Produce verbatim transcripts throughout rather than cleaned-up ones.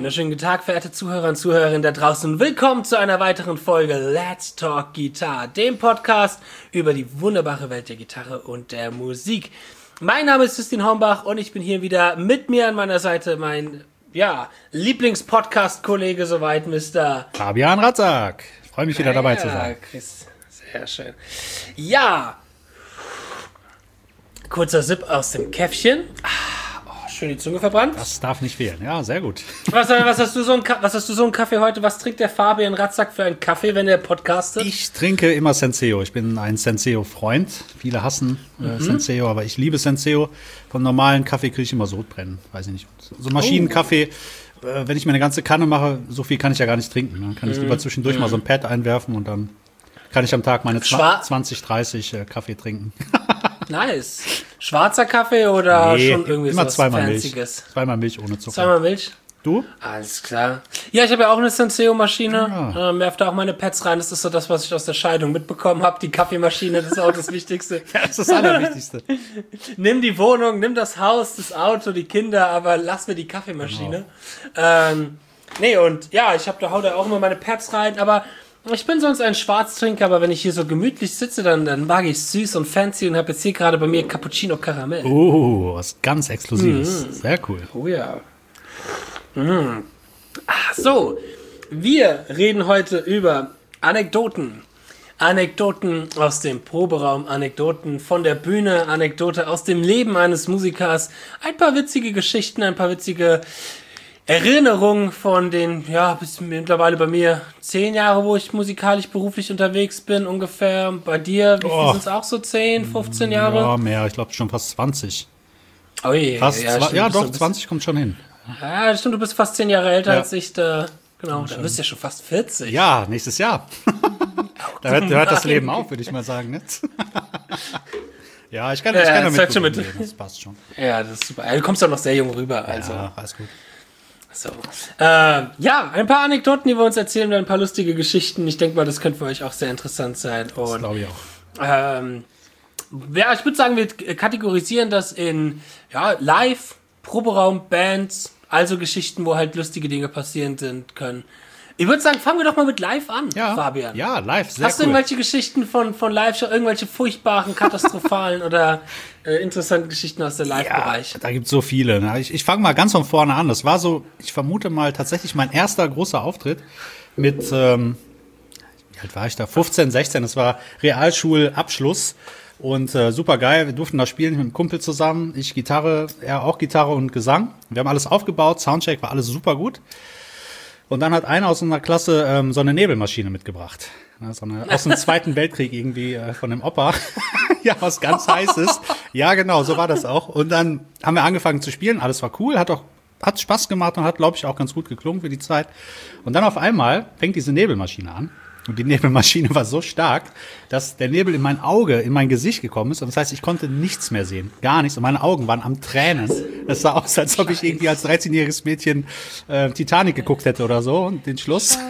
wunderschönen guten Tag, verehrte Zuhörer und Zuhörerinnen da draußen. Willkommen zu einer weiteren Folge Let's Talk Guitar, dem Podcast über die wunderbare Welt der Gitarre und der Musik. Mein Name ist Justin Hombach und ich bin hier wieder mit mir an meiner Seite mein, ja, Lieblings-Podcast-Kollege soweit, Mister Fabian Ratzak. Ich freue mich wieder dabei ja, zu sein. Chris, sehr schön. Ja, kurzer Sip aus dem Käffchen. Schön die Zunge verbrannt. Das darf nicht fehlen. Ja, sehr gut. Was, was, hast du so ein, was hast du so einen Kaffee heute? Was trinkt der Fabian Ratzak für einen Kaffee, wenn er podcastet? Ich trinke immer Senseo. Ich bin ein Senseo-Freund. Viele hassen äh, mhm. Senseo, aber ich liebe Senseo. Vom normalen Kaffee kriege ich immer Sodbrennen. Weiß ich nicht. So Maschinenkaffee, oh. äh, wenn ich mir eine ganze Kanne mache, so viel kann ich ja gar nicht trinken. Dann kann ich mhm. lieber zwischendurch mhm. mal so ein Pad einwerfen und dann kann ich am Tag meine Schwa- zwanzig, dreißig äh, Kaffee trinken. Nice. Schwarzer Kaffee oder nee, schon irgendwie immer so was zweimal Fancyes? Milch. Zweimal Milch ohne Zucker. Zweimal Milch? Du? Alles klar. Ja, ich habe ja auch eine Senseo-Maschine. Ja. Ähm, werf da auch meine Pads rein. Das ist so das, was ich aus der Scheidung mitbekommen habe. Die Kaffeemaschine, das ist auch das Wichtigste. Ja, das ist das Allerwichtigste. Nimm die Wohnung, nimm das Haus, das Auto, die Kinder, aber lass mir die Kaffeemaschine. Genau. Ähm, nee, und ja, ich habe da hau da auch immer meine Pads rein, aber ich bin sonst ein Schwarztrinker, aber wenn ich hier so gemütlich sitze, dann, dann mag ich süß und fancy und habe jetzt hier gerade bei mir Cappuccino Karamell. Oh, was ganz Exklusives. Mm. Sehr cool. Oh ja. Mm. Ach so, wir reden heute über Anekdoten. Anekdoten aus dem Proberaum, Anekdoten von der Bühne, Anekdote aus dem Leben eines Musikers. Ein paar witzige Geschichten, ein paar witzige Erinnerung von den, ja, bis mittlerweile bei mir zehn Jahre, wo ich musikalisch beruflich unterwegs bin, ungefähr. Bei dir, wie viel oh. sind es auch so? zehn, fünfzehn Jahre? Ja, mehr, ich glaube schon fast zwanzig. Oh je, fast ja, zwa- stimmt, ja doch, bist, zwanzig kommt schon hin. Ja, stimmt, du bist fast zehn Jahre älter ja. als ich. Da, genau, da bist du ja schon fast vierzig. Ja, nächstes Jahr. Da hört, hört das Leben auf, würde ich mal sagen. Ne? Ja, ich kann, ich kann ja, damit gut mit. Das passt schon. Ja, das ist super. Du kommst doch noch sehr jung rüber. Also. Ja, alles gut. So. Äh, ja, ein paar Anekdoten, die wir uns erzählen, ein paar lustige Geschichten. Ich denke mal, das könnte für euch auch sehr interessant sein. Und, das glaube ich auch. Ähm, ja, ich würde sagen, wir kategorisieren das in ja, Live, Proberaum, Bands, also Geschichten, wo halt lustige Dinge passieren sind können. Ich würde sagen, fangen wir doch mal mit Live an, ja, Fabian. Ja, live, sehr Hast du cool. irgendwelche Geschichten von, von Live, irgendwelche furchtbaren, katastrophalen oder äh, interessanten Geschichten aus dem Live-Bereich? Ja, da gibt es so viele. Ne? Ich, ich fange mal ganz von vorne an. Das war so, ich vermute mal tatsächlich mein erster großer Auftritt mit, ähm, wie alt war ich da? fünfzehn, sechzehn. Das war Realschulabschluss. Und äh, super geil, wir durften da spielen mit einem Kumpel zusammen. Ich Gitarre, er auch Gitarre und Gesang. Wir haben alles aufgebaut, Soundcheck war alles super gut. Und dann hat einer aus unserer Klasse ähm, so eine Nebelmaschine mitgebracht. Ja, so eine, aus dem Zweiten Weltkrieg irgendwie äh, von dem Opa. Ja, was ganz Heißes. Ja, genau, so war das auch. Und dann haben wir angefangen zu spielen. Alles war cool, hat auch hat Spaß gemacht und hat, glaube ich, auch ganz gut geklungen für die Zeit. Und dann auf einmal fängt diese Nebelmaschine an. Und die Nebelmaschine war so stark, dass der Nebel in mein Auge, in mein Gesicht gekommen ist. Und das heißt, ich konnte nichts mehr sehen. Gar nichts. Und meine Augen waren am Tränen. Das sah aus, als ob ich irgendwie als dreizehnjähriges Mädchen äh, Titanic geguckt hätte oder so. Und den Schluss.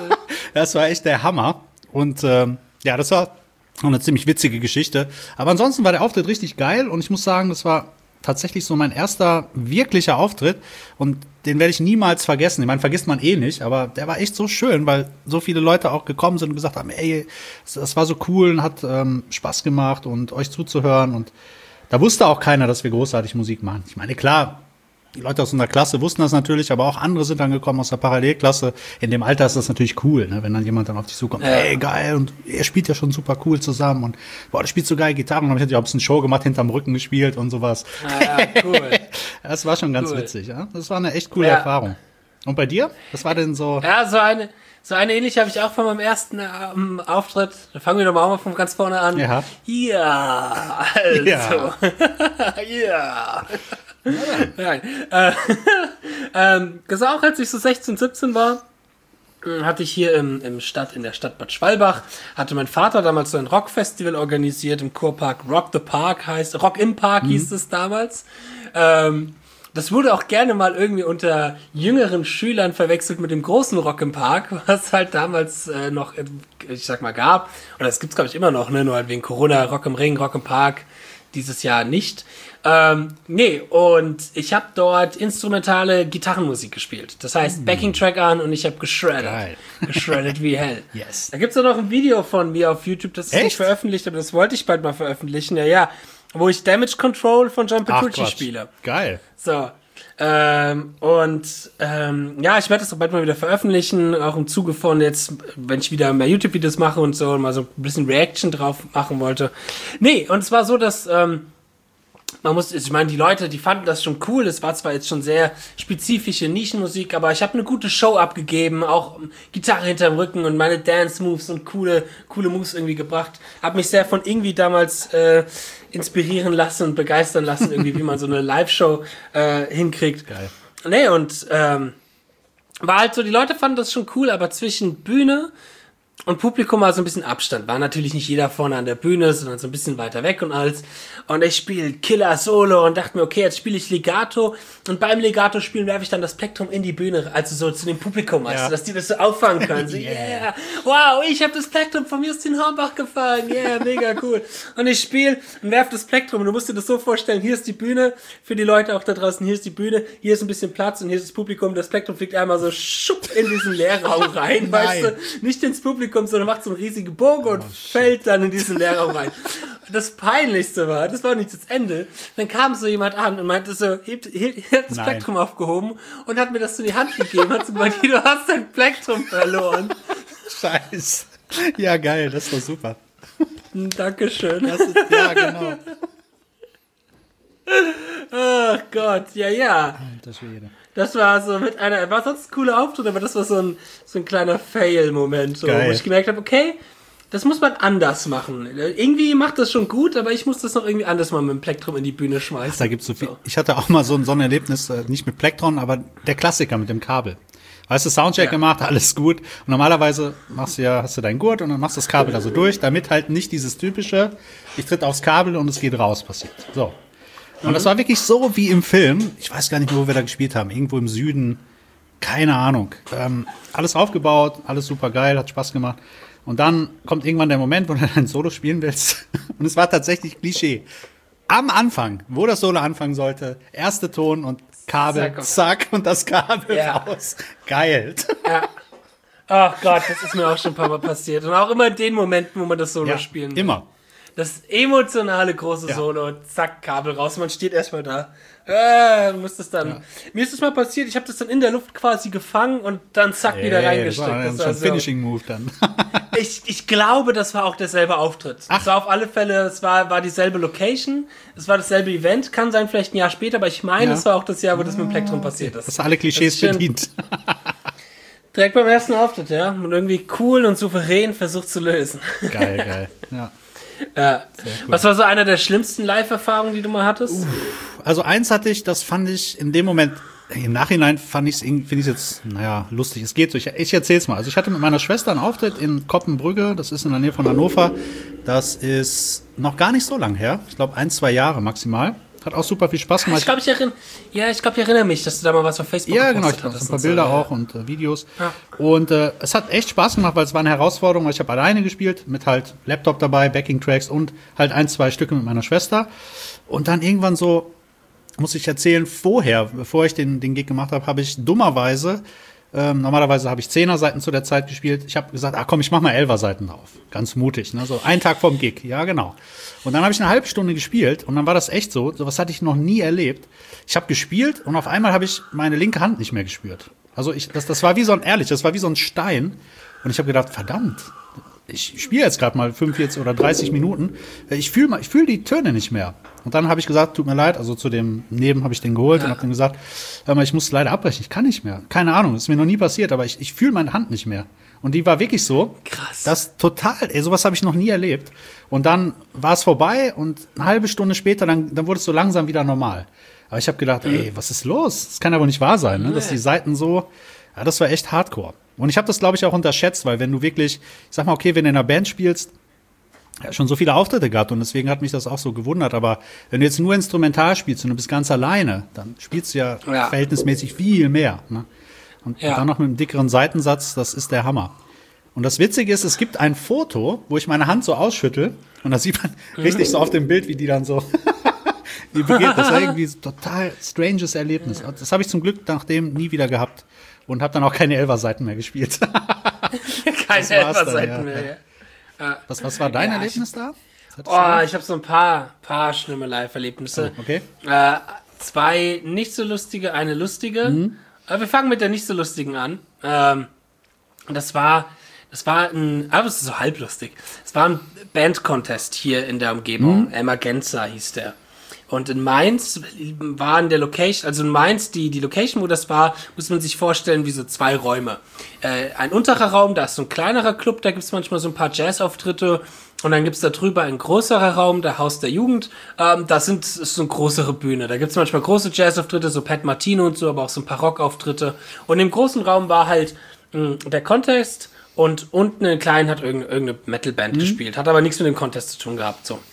Das war echt der Hammer. Und ähm, ja, das war eine ziemlich witzige Geschichte. Aber ansonsten war der Auftritt richtig geil. Und ich muss sagen, das war tatsächlich so mein erster wirklicher Auftritt. Und den werde ich niemals vergessen. Ich meine, vergisst man eh nicht, aber der war echt so schön, weil so viele Leute auch gekommen sind und gesagt haben, ey, das war so cool und hat ähm, Spaß gemacht und euch zuzuhören. Und da wusste auch keiner, dass wir großartig Musik machen. Ich meine, klar, die Leute aus unserer Klasse wussten das natürlich, aber auch andere sind dann gekommen aus der Parallelklasse. In dem Alter ist das natürlich cool, ne? Wenn dann jemand dann auf dich zukommt, ja. Ey, geil, und ihr spielt ja schon super cool zusammen und boah, du spielst so geil Gitarre. Und dann hab ich auch ein bisschen Show gemacht, hinterm Rücken gespielt und sowas. Ja, ja, cool. Das war schon ganz cool. witzig, ja. Das war eine echt coole ja. Erfahrung. Und bei dir? Was war denn so? Ja, so eine, so eine ähnliche habe ich auch von meinem ersten ähm, Auftritt. Da fangen wir doch mal von ganz vorne an. Ja. Ja, also. Ja. Ja. Nein. Äh, ähm, das war auch, als ich so sechzehn, siebzehn war, hatte ich hier im, im Stadt, in der Stadt Bad Schwalbach, hatte mein Vater damals so ein Rockfestival organisiert im Kurpark. Rock the Park heißt, Rock im Park mhm. hieß es damals. Ähm, das wurde auch gerne mal irgendwie unter jüngeren Schülern verwechselt mit dem großen Rock im Park, was halt damals äh, noch, ich sag mal, gab. Oder das gibt's, glaube ich, immer noch, ne? Nur halt wegen Corona, Rock im Ring, Rock im Park. dieses Jahr nicht. Ähm, nee, und ich habe dort instrumentale Gitarrenmusik gespielt. Das heißt, Backing-Track an und ich habe geschreddet. Geil. Geschreddet wie hell. Yes. Da gibt's auch noch ein Video von mir auf YouTube, das ist Echt? nicht veröffentlicht, aber das wollte ich bald mal veröffentlichen. Ja, ja. Wo ich Damage Control von John Ach, Petrucci Quatsch. spiele. Geil. So. Ähm, und ähm, ja, ich werde das auch bald mal wieder veröffentlichen, auch im Zuge von jetzt, wenn ich wieder mehr YouTube-Videos mache und so, und mal so ein bisschen Reaction drauf machen wollte. Nee, und es war so, dass ähm, man muss, ich meine, die Leute, die fanden das schon cool. Es war zwar jetzt schon sehr spezifische Nischenmusik, aber ich habe eine gute Show abgegeben, auch Gitarre hinterm Rücken und meine Dance-Moves und coole, coole Moves irgendwie gebracht. Hab mich sehr von irgendwie damals äh, inspirieren lassen und begeistern lassen, irgendwie, wie man so eine Live-Show äh, hinkriegt. Geil. Nee, und ähm, war halt so, die Leute fanden das schon cool, aber zwischen Bühne und Publikum war so ein bisschen Abstand. War natürlich nicht jeder vorne an der Bühne, sondern so ein bisschen weiter weg und alles. Und ich spiele Killer Solo und dachte mir, okay, jetzt spiele ich Legato. Und beim Legato spielen werfe ich dann das Plektrum in die Bühne, also so zu dem Publikum, weißt Ja. du, dass die das so auffangen können. So, Yeah. yeah, wow, ich habe das Plektrum von Justin Hornbach gefangen. Yeah, mega cool. Und ich spiele und werfe das Plektrum. Und du musst dir das so vorstellen, hier ist die Bühne, für die Leute auch da draußen, hier ist die Bühne, hier ist ein bisschen Platz und hier ist das Publikum. Das Plektrum fliegt einmal so schupp in diesen Leerraum rein, weißt du, nicht ins Publikum, sondern macht so einen riesigen Bogen und fällt dann in diesen Leerraum rein. Das Peinlichste war, das war nicht das Ende, dann kam so jemand an und meinte so, hebt, hebt, hebt das Nein. Plektrum aufgehoben und hat mir das so in die Hand gegeben, hat so gemeint, du hast dein Plektrum verloren. Scheiße. Ja, geil, das ist doch super. Dankeschön. Das ist, ja, genau. Ach Gott, ja, ja. Alter Schwede. Das war so mit einer, war sonst ein cooler Auftritt, aber das war so ein, so ein kleiner Fail-Moment, so, Geil. wo ich gemerkt habe, okay, das muss man anders machen. Irgendwie macht das schon gut, aber ich muss das noch irgendwie anders mal mit dem Plektrum in die Bühne schmeißen. Da gibt's so viel. Ich hatte auch mal so ein, so ein Erlebnis, äh, nicht mit Plektron, aber der Klassiker mit dem Kabel. Weißt du, Soundcheck Ja. gemacht, alles gut. Und normalerweise machst du ja, hast du deinen Gurt und dann machst du das Kabel da so durch, damit halt nicht dieses typische, ich tritt aufs Kabel und es geht raus passiert. So. Und das war wirklich so wie im Film. Ich weiß gar nicht mehr, wo wir da gespielt haben. Irgendwo im Süden. Keine Ahnung. Ähm, alles aufgebaut, alles super geil, hat Spaß gemacht. Und dann kommt irgendwann der Moment, wo du ein Solo spielen willst. Und es war tatsächlich Klischee. Am Anfang, wo das Solo anfangen sollte, erste Ton und Kabel, Zack. zack, und das Kabel Ja. raus. Geil. Ja. Ach Gott, das ist mir auch schon ein paar Mal passiert. Und auch immer in den Momenten, wo man das Solo Ja, spielen will. immer. Das emotionale große Ja. Solo, zack, Kabel raus, man steht erstmal da. Äh, muss das dann. Ja. Mir ist das mal passiert, ich habe das dann in der Luft quasi gefangen und dann zack wieder Ey, reingesteckt. Das war Das dann war schon so- Finishing-Move dann. ich, ich glaube, das war auch derselbe Auftritt. Ach. Es war auf alle Fälle, es war, war dieselbe Location, es war dasselbe Event, kann sein vielleicht ein Jahr später, aber ich meine, Ja. es war auch das Jahr, wo das mit dem Plektrum passiert ist. Das haben alle Klischees Das ist schön. bedient. Direkt beim ersten Auftritt, ja. Und irgendwie cool und souverän versucht zu lösen. Geil, geil. Ja. Ja. cool. Was war so einer der schlimmsten Live-Erfahrungen, die du mal hattest? Also eins hatte ich, das fand ich in dem Moment, im Nachhinein fand ich es, finde ich jetzt, naja, lustig. Es geht so. Ich, ich erzähl's mal. Also ich hatte mit meiner Schwester einen Auftritt in Koppenbrügge, das ist in der Nähe von Hannover. Das ist noch gar nicht so lang her. Ich glaube ein, zwei Jahre maximal. Hat auch super viel Spaß gemacht. Ich glaube, ich erinnere, ja, ich glaube, ich erinnere mich, dass du da mal was auf Facebook Ja, genau, ich gepostet habe hattest ein paar und so, Bilder ja. auch und äh, Videos. Ja. Und äh, es hat echt Spaß gemacht, weil es war eine Herausforderung, weil ich habe alleine gespielt, mit halt Laptop dabei, Backing-Tracks und halt ein, zwei Stücke mit meiner Schwester. Und dann irgendwann so, muss ich erzählen, vorher, bevor ich den, den Gig gemacht habe, habe ich dummerweise, ähm, normalerweise habe ich Zehner-Seiten zu der Zeit gespielt. Ich habe gesagt, ah komm, ich mach mal Elfer-Seiten drauf. Ganz mutig, ne? So einen Tag vorm Gig, ja genau. Und dann habe ich eine halbe Stunde gespielt und dann war das echt so, sowas hatte ich noch nie erlebt. Ich habe gespielt und auf einmal habe ich meine linke Hand nicht mehr gespürt. Also ich, das, das war wie so ein, ehrlich, das war wie so ein Stein. Und ich habe gedacht, verdammt, ich spiele jetzt gerade mal fünfundvierzig oder dreißig Minuten. Ich fühle ich fühl die Töne nicht mehr. Und dann habe ich gesagt, tut mir leid, also zu dem Neben habe ich den geholt Ja. und habe dann gesagt, hör mal, ich muss leider abbrechen, ich kann nicht mehr. Keine Ahnung, das ist mir noch nie passiert, aber ich, ich fühle meine Hand nicht mehr. Und die war wirklich so, Krass. das total, ey, sowas habe ich noch nie erlebt. Und dann war es vorbei und eine halbe Stunde später, dann, dann wurde es so langsam wieder normal. Aber ich habe gedacht, ey, was ist los? Das kann ja wohl nicht wahr sein, ne? Dass die Seiten so, ja, das war echt hardcore. Und ich habe das, glaube ich, auch unterschätzt, weil wenn du wirklich, ich sag mal, okay, wenn du in einer Band spielst, ja, schon so viele Auftritte gehabt und deswegen hat mich das auch so gewundert. Aber wenn du jetzt nur instrumental spielst und du bist ganz alleine, dann spielst du ja, Ja. verhältnismäßig viel mehr. Ne? Und Ja. dann noch mit einem dickeren Seitensatz, das ist der Hammer. Und das Witzige ist, es gibt ein Foto, wo ich meine Hand so ausschüttel und da sieht man mhm. richtig so auf dem Bild, wie die dann so die begeht. Das war irgendwie ein total stranges Erlebnis. Das habe ich zum Glück nachdem nie wieder gehabt und habe dann auch keine Elfer-Seiten mehr gespielt. Keine Elfer-Seiten ja. mehr. Ja. Was, was war dein ja, Erlebnis ich, da? Oh, ich habe so ein paar, paar schlimme Live-Erlebnisse. Oh, okay. Äh, zwei nicht so lustige, eine lustige. Mhm. Aber wir fangen mit der nicht so lustigen an. Ähm, das war, das war ein, aber es ist so halblustig. Es war ein Band-Contest hier in der Umgebung. Mhm. Emergenza hieß der. Und in Mainz war in der Location, also in Mainz, die, die Location, wo das war, muss man sich vorstellen, wie so zwei Räume. Äh, ein unterer Raum, da ist so ein kleinerer Club, da gibt's manchmal so ein paar Jazz-Auftritte. Und dann gibt's da drüber ein größerer Raum, der Haus der Jugend. Ähm, da sind, ist so eine größere Bühne. Da gibt's manchmal große Jazz-Auftritte, so Pat Martino und so, aber auch so ein paar Rock-Auftritte. Und im großen Raum war halt mh, der Contest und unten in kleinen hat irgendeine, irgendeine Metal-Band mhm. gespielt. Hat aber nichts mit dem Contest zu tun gehabt, so.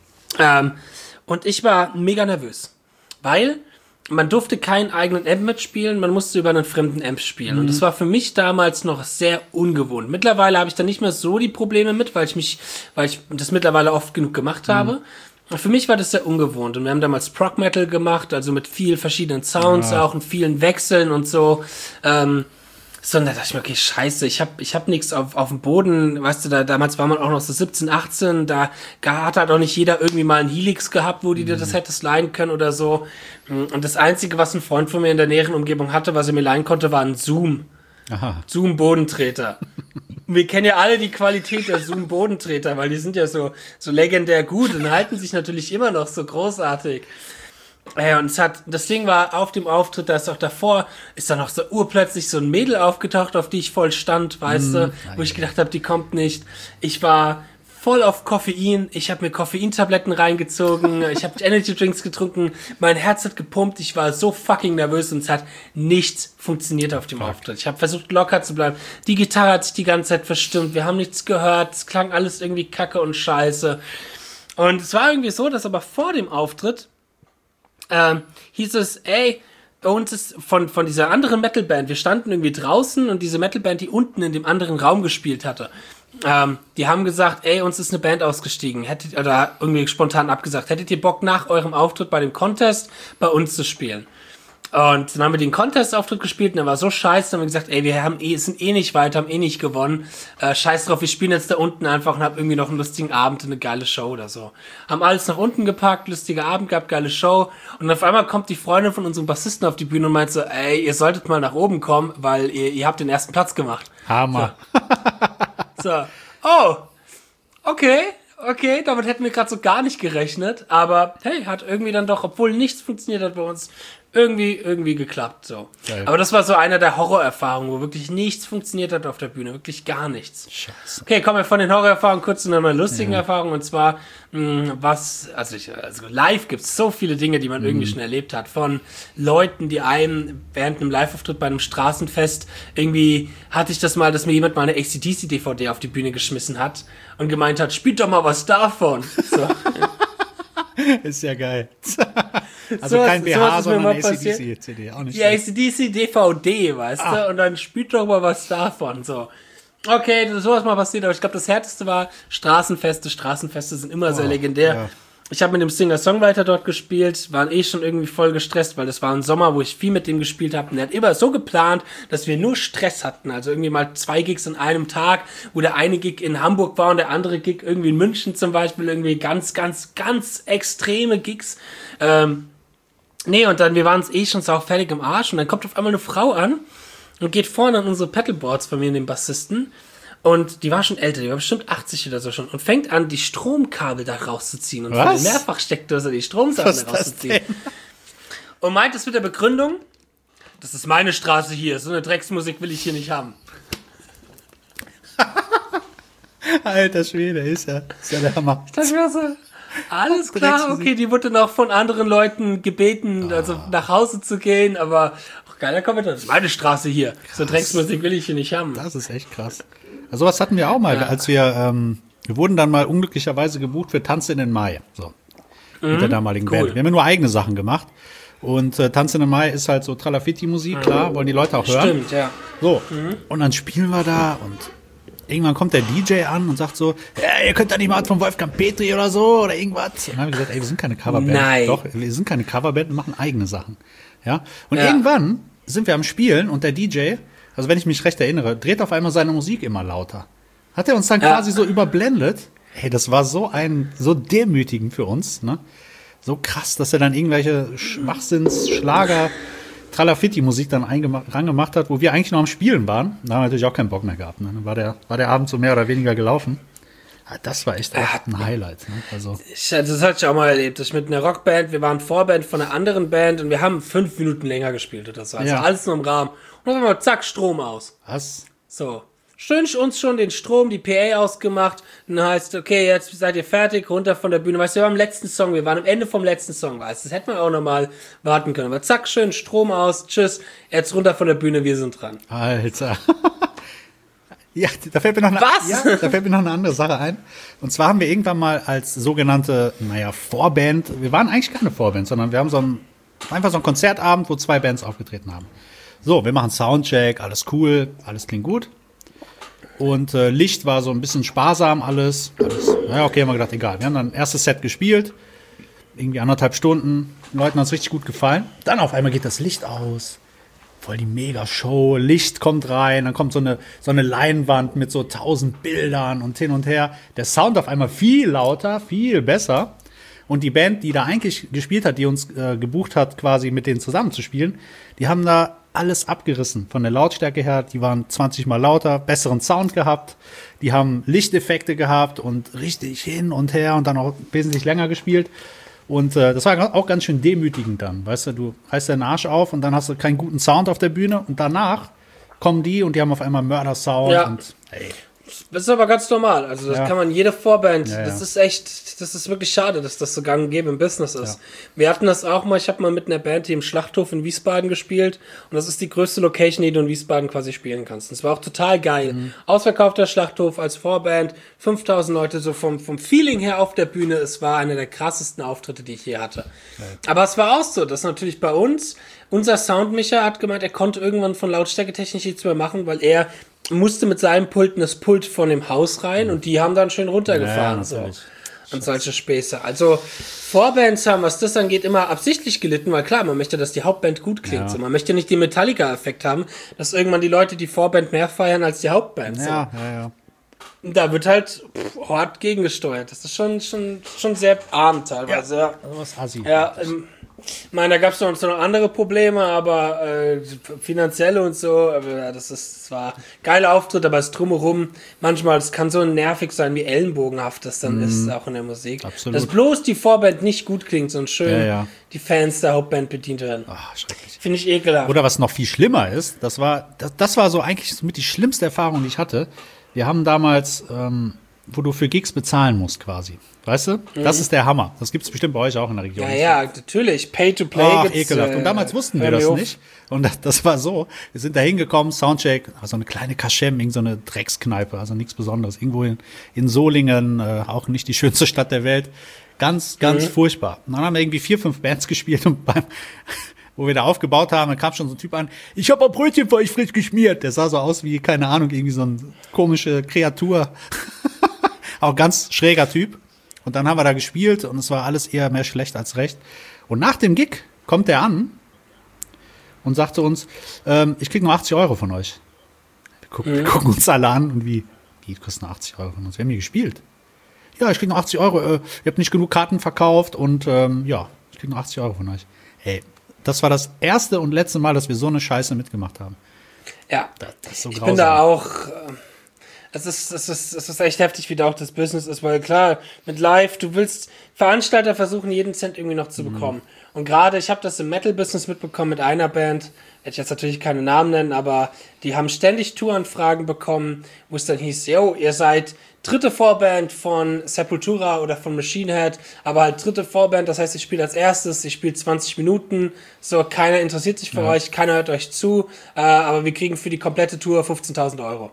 Ähm, Und ich war mega nervös, weil man durfte keinen eigenen Amp mitspielen, man musste über einen fremden Amp spielen. Mhm. Und das war für mich damals noch sehr ungewohnt. Mittlerweile habe ich da nicht mehr so die Probleme mit, weil ich mich, weil ich das mittlerweile oft genug gemacht habe. Mhm. Für mich war das sehr ungewohnt. Und wir haben damals Prog Metal gemacht, also mit vielen verschiedenen Sounds ja. auch und vielen Wechseln und so. Ähm, So, und da dachte ich mir, okay, scheiße, ich hab, ich hab nichts auf, auf dem Boden, weißt du, da, damals war man auch noch so siebzehn, achtzehn, da hat halt auch nicht jeder irgendwie mal einen Helix gehabt, wo die dir das hättest leihen können oder so. Und das Einzige, was ein Freund von mir in der näheren Umgebung hatte, was er mir leihen konnte, war ein Zoom. Aha. Zoom-Bodentreter. Wir kennen ja alle die Qualität der Zoom-Bodentreter, weil die sind ja so, so legendär gut und halten sich natürlich immer noch so großartig. Ja, und es hat, das Ding war auf dem Auftritt, da ist auch davor, ist dann noch so urplötzlich so ein Mädel aufgetaucht, auf die ich voll stand, weißt mm, du, wo ich gedacht habe, die kommt nicht. Ich war voll auf Koffein, ich habe mir Koffeintabletten reingezogen, ich habe Energy Drinks getrunken, mein Herz hat gepumpt, ich war so fucking nervös und es hat nichts funktioniert auf dem Fuck. Auftritt. Ich habe versucht locker zu bleiben. Die Gitarre hat sich die ganze Zeit verstimmt, wir haben nichts gehört, es klang alles irgendwie kacke und scheiße. Und es war irgendwie so, dass aber vor dem Auftritt Ähm, hieß es, ey, uns ist von, von dieser anderen Metalband, wir standen irgendwie draußen und diese Metalband, die unten in dem anderen Raum gespielt hatte, ähm, die haben gesagt, ey, uns ist eine Band ausgestiegen, hättet, oder irgendwie spontan abgesagt, hättet ihr Bock nach eurem Auftritt bei dem Contest bei uns zu spielen? Und dann haben wir den Contest-Auftritt gespielt und der war so scheiße, dann haben wir gesagt, ey, wir haben eh, sind eh nicht weiter, haben eh nicht gewonnen, äh, scheiß drauf, wir spielen jetzt da unten einfach und haben irgendwie noch einen lustigen Abend und eine geile Show oder so. Haben alles nach unten gepackt, lustiger Abend gehabt, geile Show und auf einmal kommt die Freundin von unserem Bassisten auf die Bühne und meint so, ey, ihr solltet mal nach oben kommen, weil ihr, ihr habt den ersten Platz gemacht. Hammer. So, so. Oh, okay. Okay, damit hätten wir gerade so gar nicht gerechnet, aber hey, hat irgendwie dann doch, obwohl nichts funktioniert hat bei uns, irgendwie, irgendwie geklappt, so. Geil. Aber das war so einer der Horrorerfahrungen, wo wirklich nichts funktioniert hat auf der Bühne, wirklich gar nichts. Scheiße. Okay, kommen wir von den Horrorerfahrungen kurz zu einer lustigen ja. Erfahrung, und zwar, mh, was, also ich, also live gibt's so viele Dinge, die man mhm. irgendwie schon erlebt hat, von Leuten, die einem während einem Live-Auftritt bei einem Straßenfest, irgendwie hatte ich das mal, dass mir jemand mal eine A C D C-D V D auf die Bühne geschmissen hat und gemeint hat, spielt doch mal was davon. So. Ist ja geil. Also so kein B H, so sondern eine A C D C-C D. Auch nicht die A C D C-D V D, weißt ah. du? Und dann spielt doch mal was davon. So. Okay, sowas mal passiert. Aber ich glaube, das Härteste war Straßenfeste. Straßenfeste sind immer oh, sehr legendär. Ja. Ich habe mit dem Singer-Songwriter dort gespielt, waren eh schon irgendwie voll gestresst, weil das war ein Sommer, wo ich viel mit dem gespielt habe. Und er hat immer so geplant, dass wir nur Stress hatten. Also irgendwie mal zwei Gigs an einem Tag, wo der eine Gig in Hamburg war und der andere Gig irgendwie in München zum Beispiel. Irgendwie ganz, ganz, ganz extreme Gigs. Ähm, nee, und dann, wir waren es eh schon sau fertig im Arsch. Und dann kommt auf einmal eine Frau an und geht vorne an unsere Pedalboards von mir und dem Bassisten. Und die war schon älter, die war bestimmt achtzig oder so schon. Und fängt an, die Stromkabel da rauszuziehen. Und von der Mehrfachsteckdose die Stromkabel da rauszuziehen. Und meint es mit der Begründung, das ist meine Straße hier, so eine Drecksmusik will ich hier nicht haben. Alter Schwede, ist ja, ist ja der Hammer. Ich dachte mir so, alles klar, okay, die wurde noch von anderen Leuten gebeten, oh. also nach Hause zu gehen, aber auch geiler Kommentar, das ist meine Straße hier, krass. So Drecksmusik will ich hier nicht haben. Das ist echt krass. Also was hatten wir auch mal, ja. als wir, ähm, wir wurden dann mal unglücklicherweise gebucht für Tanz in den Mai, so, mhm, mit der damaligen cool. Band. Wir haben ja nur eigene Sachen gemacht und äh, Tanz in den Mai ist halt so Tralafitti-Musik, mhm. klar, wollen die Leute auch hören. Stimmt, ja. So, mhm. und dann spielen wir da und irgendwann kommt der D J an und sagt so, ja, ihr könnt da nicht mal von Wolfgang Petri oder so oder irgendwas. Und dann haben wir gesagt, ey, wir sind keine Coverband. Nein. Doch, wir sind keine Coverband und machen eigene Sachen. Ja. Und Ja. irgendwann sind wir am Spielen und der D J, also wenn ich mich recht erinnere, dreht auf einmal seine Musik immer lauter. Hat er uns dann Ja. quasi so überblendet. Hey, das war so ein, so demütigend für uns, ne? So krass, dass er dann irgendwelche Schwachsinns, Schlager, Tralafitti-Musik dann rangemacht hat, wo wir eigentlich noch am Spielen waren. Da haben wir natürlich auch keinen Bock mehr gehabt. Ne? Dann war der, war der Abend so mehr oder weniger gelaufen. Ja, das war echt, echt ein Highlight. Ne? Also, Ich, das hatte ich auch mal erlebt. Ich mit einer Rockband, wir waren Vorband von einer anderen Band und wir haben fünf Minuten länger gespielt oder so. Also Ja. alles nur im Rahmen. Und dann mal zack, Strom aus. was? So. Schön uns schon den Strom, die P A ausgemacht. Und dann heißt, okay, jetzt seid ihr fertig, runter von der Bühne. Weißt du, wir waren am letzten Song, wir waren am Ende vom letzten Song. Weißt du, das hätten wir auch nochmal warten können. Aber zack, schön Strom aus, tschüss, jetzt runter von der Bühne, wir sind dran. Alter. Ja, da fällt mir noch eine, Was? Ja, da fällt mir noch eine andere Sache ein. Und zwar haben wir irgendwann mal als sogenannte, naja, Vorband, wir waren eigentlich keine Vorband, sondern wir haben so ein, einfach so ein Konzertabend, wo zwei Bands aufgetreten haben. So, wir machen Soundcheck, alles cool, alles klingt gut. Und äh, Licht war so ein bisschen sparsam, alles. alles. Ja, okay, haben wir gedacht, egal. Wir haben dann ein erstes Set gespielt, irgendwie anderthalb Stunden. Den Leuten hat es richtig gut gefallen. Dann auf einmal geht das Licht aus. Voll die Mega-Show, Licht kommt rein, dann kommt so eine, so eine Leinwand mit so tausend Bildern und hin und her. Der Sound auf einmal viel lauter, viel besser. Und die Band, die da eigentlich gespielt hat, die uns äh, gebucht hat, quasi mit denen zusammenzuspielen, die haben da alles abgerissen von der Lautstärke her. Die waren zwanzig Mal lauter, besseren Sound gehabt. Die haben Lichteffekte gehabt und richtig hin und her und dann auch wesentlich länger gespielt. Und äh, das war auch ganz schön demütigend dann. Weißt du, du reißt deinen Arsch auf und dann hast du keinen guten Sound auf der Bühne. Und danach kommen die und die haben auf einmal Mörder-Sound. Ja. Und, ey. Das ist aber ganz normal. Also das Ja. kann man jede Vorband, Ja, ja. das ist echt, das ist wirklich schade, dass das so gang und gäbe im Business ist. Ja. Wir hatten das auch mal, ich habe mal mit einer Band hier im Schlachthof in Wiesbaden gespielt und das ist die größte Location, die du in Wiesbaden quasi spielen kannst. Und es war auch total geil. Mhm. Ausverkaufter Schlachthof als Vorband, fünftausend Leute, so vom, vom Feeling her auf der Bühne, es war einer der krassesten Auftritte, die ich je hatte. Aber es war auch so, dass natürlich bei uns, unser Soundmischer hat gemeint, er konnte irgendwann von Lautstärketechnisch nichts mehr machen, weil er musste mit seinem Pult in das Pult von dem Haus rein und die haben dann schön runtergefahren. Ja, so. natürlich. Und solche Späße. Also Vorbands haben, was das angeht, immer absichtlich gelitten, weil klar, man möchte, dass die Hauptband gut klingt. Ja. So, man möchte nicht den Metallica-Effekt haben, dass irgendwann die Leute die Vorband mehr feiern als die Hauptband. So. Ja, ja, ja. Und da wird halt pff, hart gegengesteuert. Das ist schon, schon, schon sehr arm teilweise. Ja. Also was assi. Ja, ähm, ich meine, da gab es noch so noch andere Probleme, aber äh, finanzielle und so, aber ja, das ist zwar geiler Auftritt, aber das Drumherum, manchmal, das kann so nervig sein, wie ellenbogenhaft das dann ist, auch in der Musik. Absolut. Dass bloß die Vorband nicht gut klingt, sondern schön Ja, ja. die Fans der Hauptband bedient werden. Ach, schrecklich. Finde ich ekelhaft. Oder was noch viel schlimmer ist, das war, das, das war so eigentlich so mit die schlimmste Erfahrung, die ich hatte. Wir haben damals, ähm, wo du für Gigs bezahlen musst quasi. Weißt du? Das ist der Hammer. Das gibt es bestimmt bei euch auch in der Region. ja, ja, natürlich. Pay-to-Play Ach, gibt's, ekelhaft. Und äh, damals wussten wir hör mir das auf. nicht. Und das, das war so. Wir sind da hingekommen, Soundcheck, so eine kleine Kaschem, irgend so eine Dreckskneipe, also nichts Besonderes. Irgendwo in, in Solingen, äh, auch nicht die schönste Stadt der Welt. Ganz, ganz Mhm. furchtbar. Und dann haben wir irgendwie vier, fünf Bands gespielt und beim, wo wir da aufgebaut haben, dann kam schon so ein Typ an, ich habe ein Brötchen für euch frisch geschmiert. Der sah so aus wie, keine Ahnung, irgendwie so eine komische Kreatur. Auch ganz schräger Typ. Und dann haben wir da gespielt und es war alles eher mehr schlecht als recht. Und nach dem Gig kommt er an und sagt zu uns, ähm, ich krieg nur achtzig Euro von euch. Wir gucken, wir gucken uns alle an und wie, wie kostet nur achtzig Euro von uns? Wir haben hier gespielt. Ja, ich krieg nur achtzig Euro, äh, ihr habt nicht genug Karten verkauft und ähm, ja, ich krieg nur achtzig Euro von euch. Hey, das war das erste und letzte Mal, dass wir so eine Scheiße mitgemacht haben. Ja, Das, das ist so ich grausam. bin da auch. Äh, es ist, es ist, es ist echt heftig, wie da auch das Business ist, weil klar, mit Live, du willst, Veranstalter versuchen, jeden Cent irgendwie noch zu bekommen. Und gerade, ich habe das im Metal-Business mitbekommen mit einer Band, werde ich jetzt natürlich keine Namen nennen, aber die haben ständig Touranfragen bekommen, wo es dann hieß, yo, ihr seid dritte Vorband von Sepultura oder von Machine Head, aber halt dritte Vorband, das heißt, ich spiele als erstes, ich spiele zwanzig Minuten, so, keiner interessiert sich für Ja. euch, keiner hört euch zu, äh, aber wir kriegen für die komplette Tour fünfzehntausend Euro.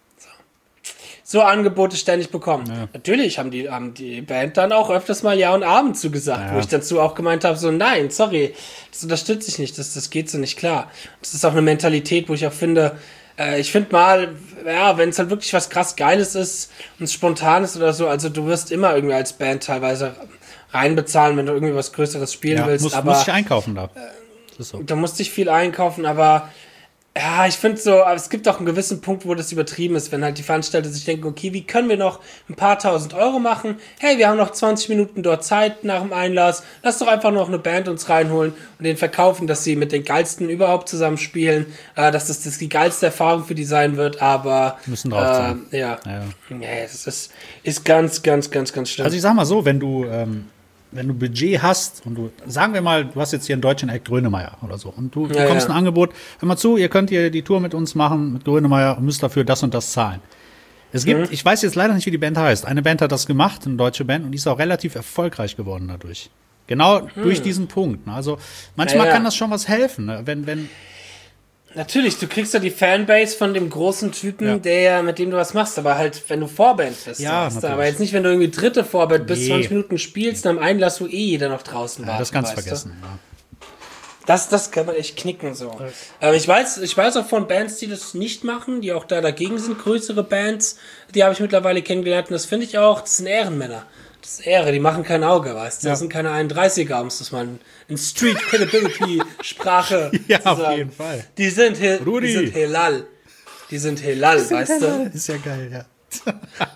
So Angebote ständig bekommen. Ja. Natürlich haben die, haben die Band dann auch öfters mal Ja und Abend zugesagt, Ja. wo ich dazu auch gemeint habe, so nein, sorry, das unterstütze ich nicht, das, das geht so nicht klar. Das ist auch eine Mentalität, wo ich auch finde, Äh, ich finde mal, ja, wenn es halt wirklich was krass Geiles ist und es spontan ist oder so, also du wirst immer irgendwie als Band teilweise reinbezahlen, wenn du irgendwie was Größeres spielen Ja, willst. muss, aber muss ich einkaufen da. Das ist so. da musst dich viel einkaufen, aber ja, ich finde so, aber es gibt auch einen gewissen Punkt, wo das übertrieben ist, wenn halt die Veranstalter sich denken, okay, wie können wir noch ein paar tausend Euro machen? Hey, wir haben noch zwanzig Minuten dort Zeit nach dem Einlass, lass doch einfach noch eine Band uns reinholen und den verkaufen, dass sie mit den Geilsten überhaupt zusammen spielen, äh, dass das, das die geilste Erfahrung für die sein wird, aber Die müssen drauf äh, sein. ja, Ja. nee, das ist, ist ganz, ganz, ganz, ganz schlimm. Also ich sag mal so, wenn du, ähm, wenn du Budget hast und du, sagen wir mal, du hast jetzt hier einen deutschen Act Grönemeyer oder so und du Ja, bekommst ja. ein Angebot, hör mal zu, ihr könnt hier die Tour mit uns machen, mit Grönemeyer und müsst dafür das und das zahlen. Es gibt, Mhm. ich weiß jetzt leider nicht, wie die Band heißt. Eine Band hat das gemacht, eine deutsche Band, und die ist auch relativ erfolgreich geworden dadurch. Genau durch diesen Punkt. Ne? Also manchmal Ja, ja. kann das schon was helfen, ne? wenn, wenn, Natürlich, du kriegst ja die Fanbase von dem großen Typen, Ja. der, mit dem du was machst, aber halt, wenn du Vorband bist. Ja, weißt du, natürlich. aber jetzt nicht, wenn du irgendwie dritte Vorband bis Nee. zwanzig Minuten spielst, dann am Einlass, wo eh jeder noch draußen war. ja, das kannst du weißt du? vergessen. Ja. Das, das kann man echt knicken so. Aber ich weiß, ich weiß auch von Bands, die das nicht machen, die auch da dagegen sind, größere Bands, die habe ich mittlerweile kennengelernt und das finde ich auch, das sind Ehrenmänner. Das ist Ehre, die machen kein Auge, weißt du? Ja. Das sind keine einunddreißiger, um es das mal in Street Credibility Sprache Ja, zu auf sagen. jeden Fall. Die sind, Hil Rudi. die sind Helal. Die sind Helal, weißt du? Ist ja geil, ja.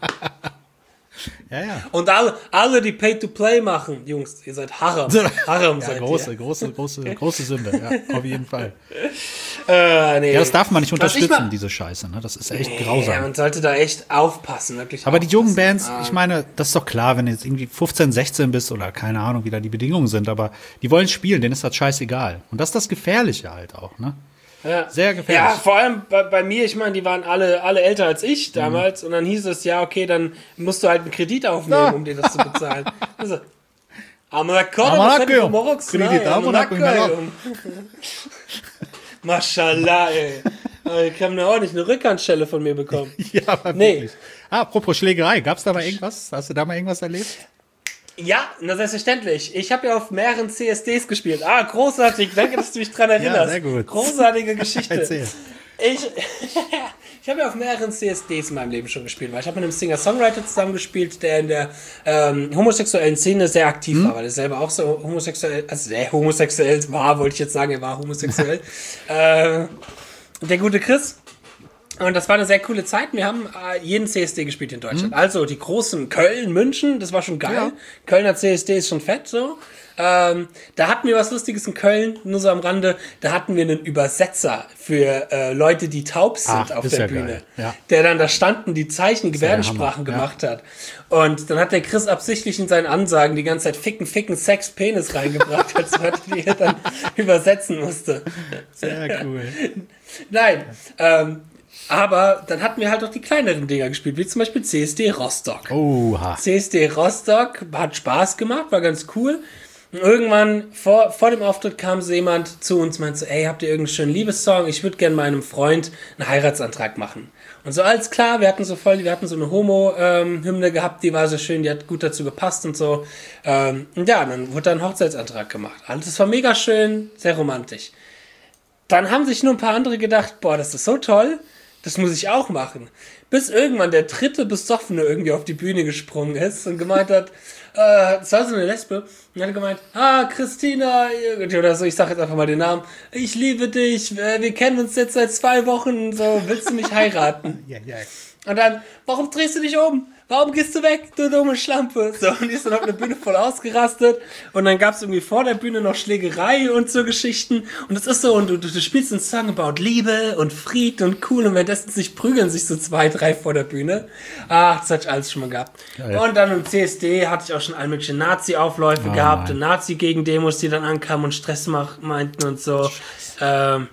ja, ja. Und alle, alle, die Pay-to-Play machen, Jungs, ihr seid Haram. Haram Ja, seid große, ihr. große, große, große Sünde, ja, auf jeden Fall. Äh, nee. Ja, das darf man nicht Was ich unterstützen, mal- diese Scheiße, ne? Das ist echt Ja, grausam. man sollte da echt aufpassen, wirklich. Aber die jungen aufpassen. Bands, ich meine, das ist doch klar, wenn du jetzt irgendwie fünfzehn, sechzehn bist oder keine Ahnung, wie da die Bedingungen sind, aber die wollen spielen, denen ist das scheißegal. Und das ist das Gefährliche halt auch, ne? Ja. Sehr gefährlich. Ja, vor allem bei, bei mir, ich meine, die waren alle, alle älter als ich damals Mhm. und dann hieß es, ja, okay, dann musst du halt einen Kredit aufnehmen, Ja. um dir das zu bezahlen. Also, Amanakko, Amanakko. Kredit, Kredit, Amanakko, Mashallah, ey. Aber ich habe eine ordentlich eine Rückhandstelle von mir bekommen. Ja, aber Nee. wirklich. Ah, apropos Schlägerei, gab's da mal irgendwas? Hast du da mal irgendwas erlebt? Ja, na selbstverständlich. Ich habe ja auf mehreren C S Ds gespielt. Ah, großartig. Danke, dass du mich dran erinnerst. sehr gut. Großartige Geschichte. Erzähl. Ich, ich habe ja auf mehreren C S Ds in meinem Leben schon gespielt, weil ich habe mit einem Singer-Songwriter zusammengespielt, der in der ähm, homosexuellen Szene sehr aktiv Hm? war, weil er selber auch so homosexuell, also sehr homosexuell war, wollte ich jetzt sagen, er war homosexuell. äh, der gute Chris. Und das war eine sehr coole Zeit. Wir haben äh, jeden C S D gespielt in Deutschland. Also die großen Köln, München, das war schon geil. Ja. Kölner C S D ist schon fett so. Ähm, da hatten wir was Lustiges in Köln, nur so am Rande. Da hatten wir einen Übersetzer für äh, Leute, die taub sind Ach, auf ist der ja Bühne. geil. Ja. Der dann da standen, die Zeichen, ja Gebärdensprachen der Hammer. gemacht hat. Und dann hat der Chris absichtlich in seinen Ansagen die ganze Zeit Ficken, Ficken, Sex, Penis reingebracht, als Leute, die er dann übersetzen musste. Sehr cool. Nein, ähm, aber dann hatten wir halt auch die kleineren Dinger gespielt, wie zum Beispiel C S D Rostock. Oha. C S D Rostock hat Spaß gemacht, war ganz cool. Und irgendwann vor, vor dem Auftritt kam so jemand zu uns und meinte so, ey, habt ihr irgendeinen schönen Liebessong? Ich würde gerne meinem Freund einen Heiratsantrag machen. Und so, alles klar, wir hatten so voll, wir hatten so eine Homo-Hymne gehabt, die war so schön, die hat gut dazu gepasst und so. Ähm, und ja, dann wurde da ein Hochzeitsantrag gemacht. Alles, das war mega schön, sehr romantisch. Dann haben sich nur ein paar andere gedacht, boah, das ist so toll, das muss ich auch machen. Bis irgendwann der dritte Besoffene irgendwie auf die Bühne gesprungen ist und gemeint hat, äh, das war so eine Lesbe, und hat gemeint, ah, Christina, oder so, ich sag jetzt einfach mal den Namen, ich liebe dich, wir kennen uns jetzt seit zwei Wochen, so, willst du mich heiraten? Ja, ja. Und dann, warum drehst du dich um? Warum gehst du weg, du dumme Schlampe? So, und die ist dann auf der Bühne voll ausgerastet. Und dann gab es irgendwie vor der Bühne noch Schlägerei und so Geschichten. Und es ist so, und du, du spielst einen Song about Liebe und Fried und cool. Und währenddessen sich prügeln sich so zwei, drei vor der Bühne. Ach, das hatte ich alles schon mal gehabt. Geil. Und dann im C S D hatte ich auch schon all mögliche Nazi-Aufläufe Oh, gehabt. nein. Und Nazi-Gegendemos, die dann ankamen und Stress mach, meinten und so. Ähm,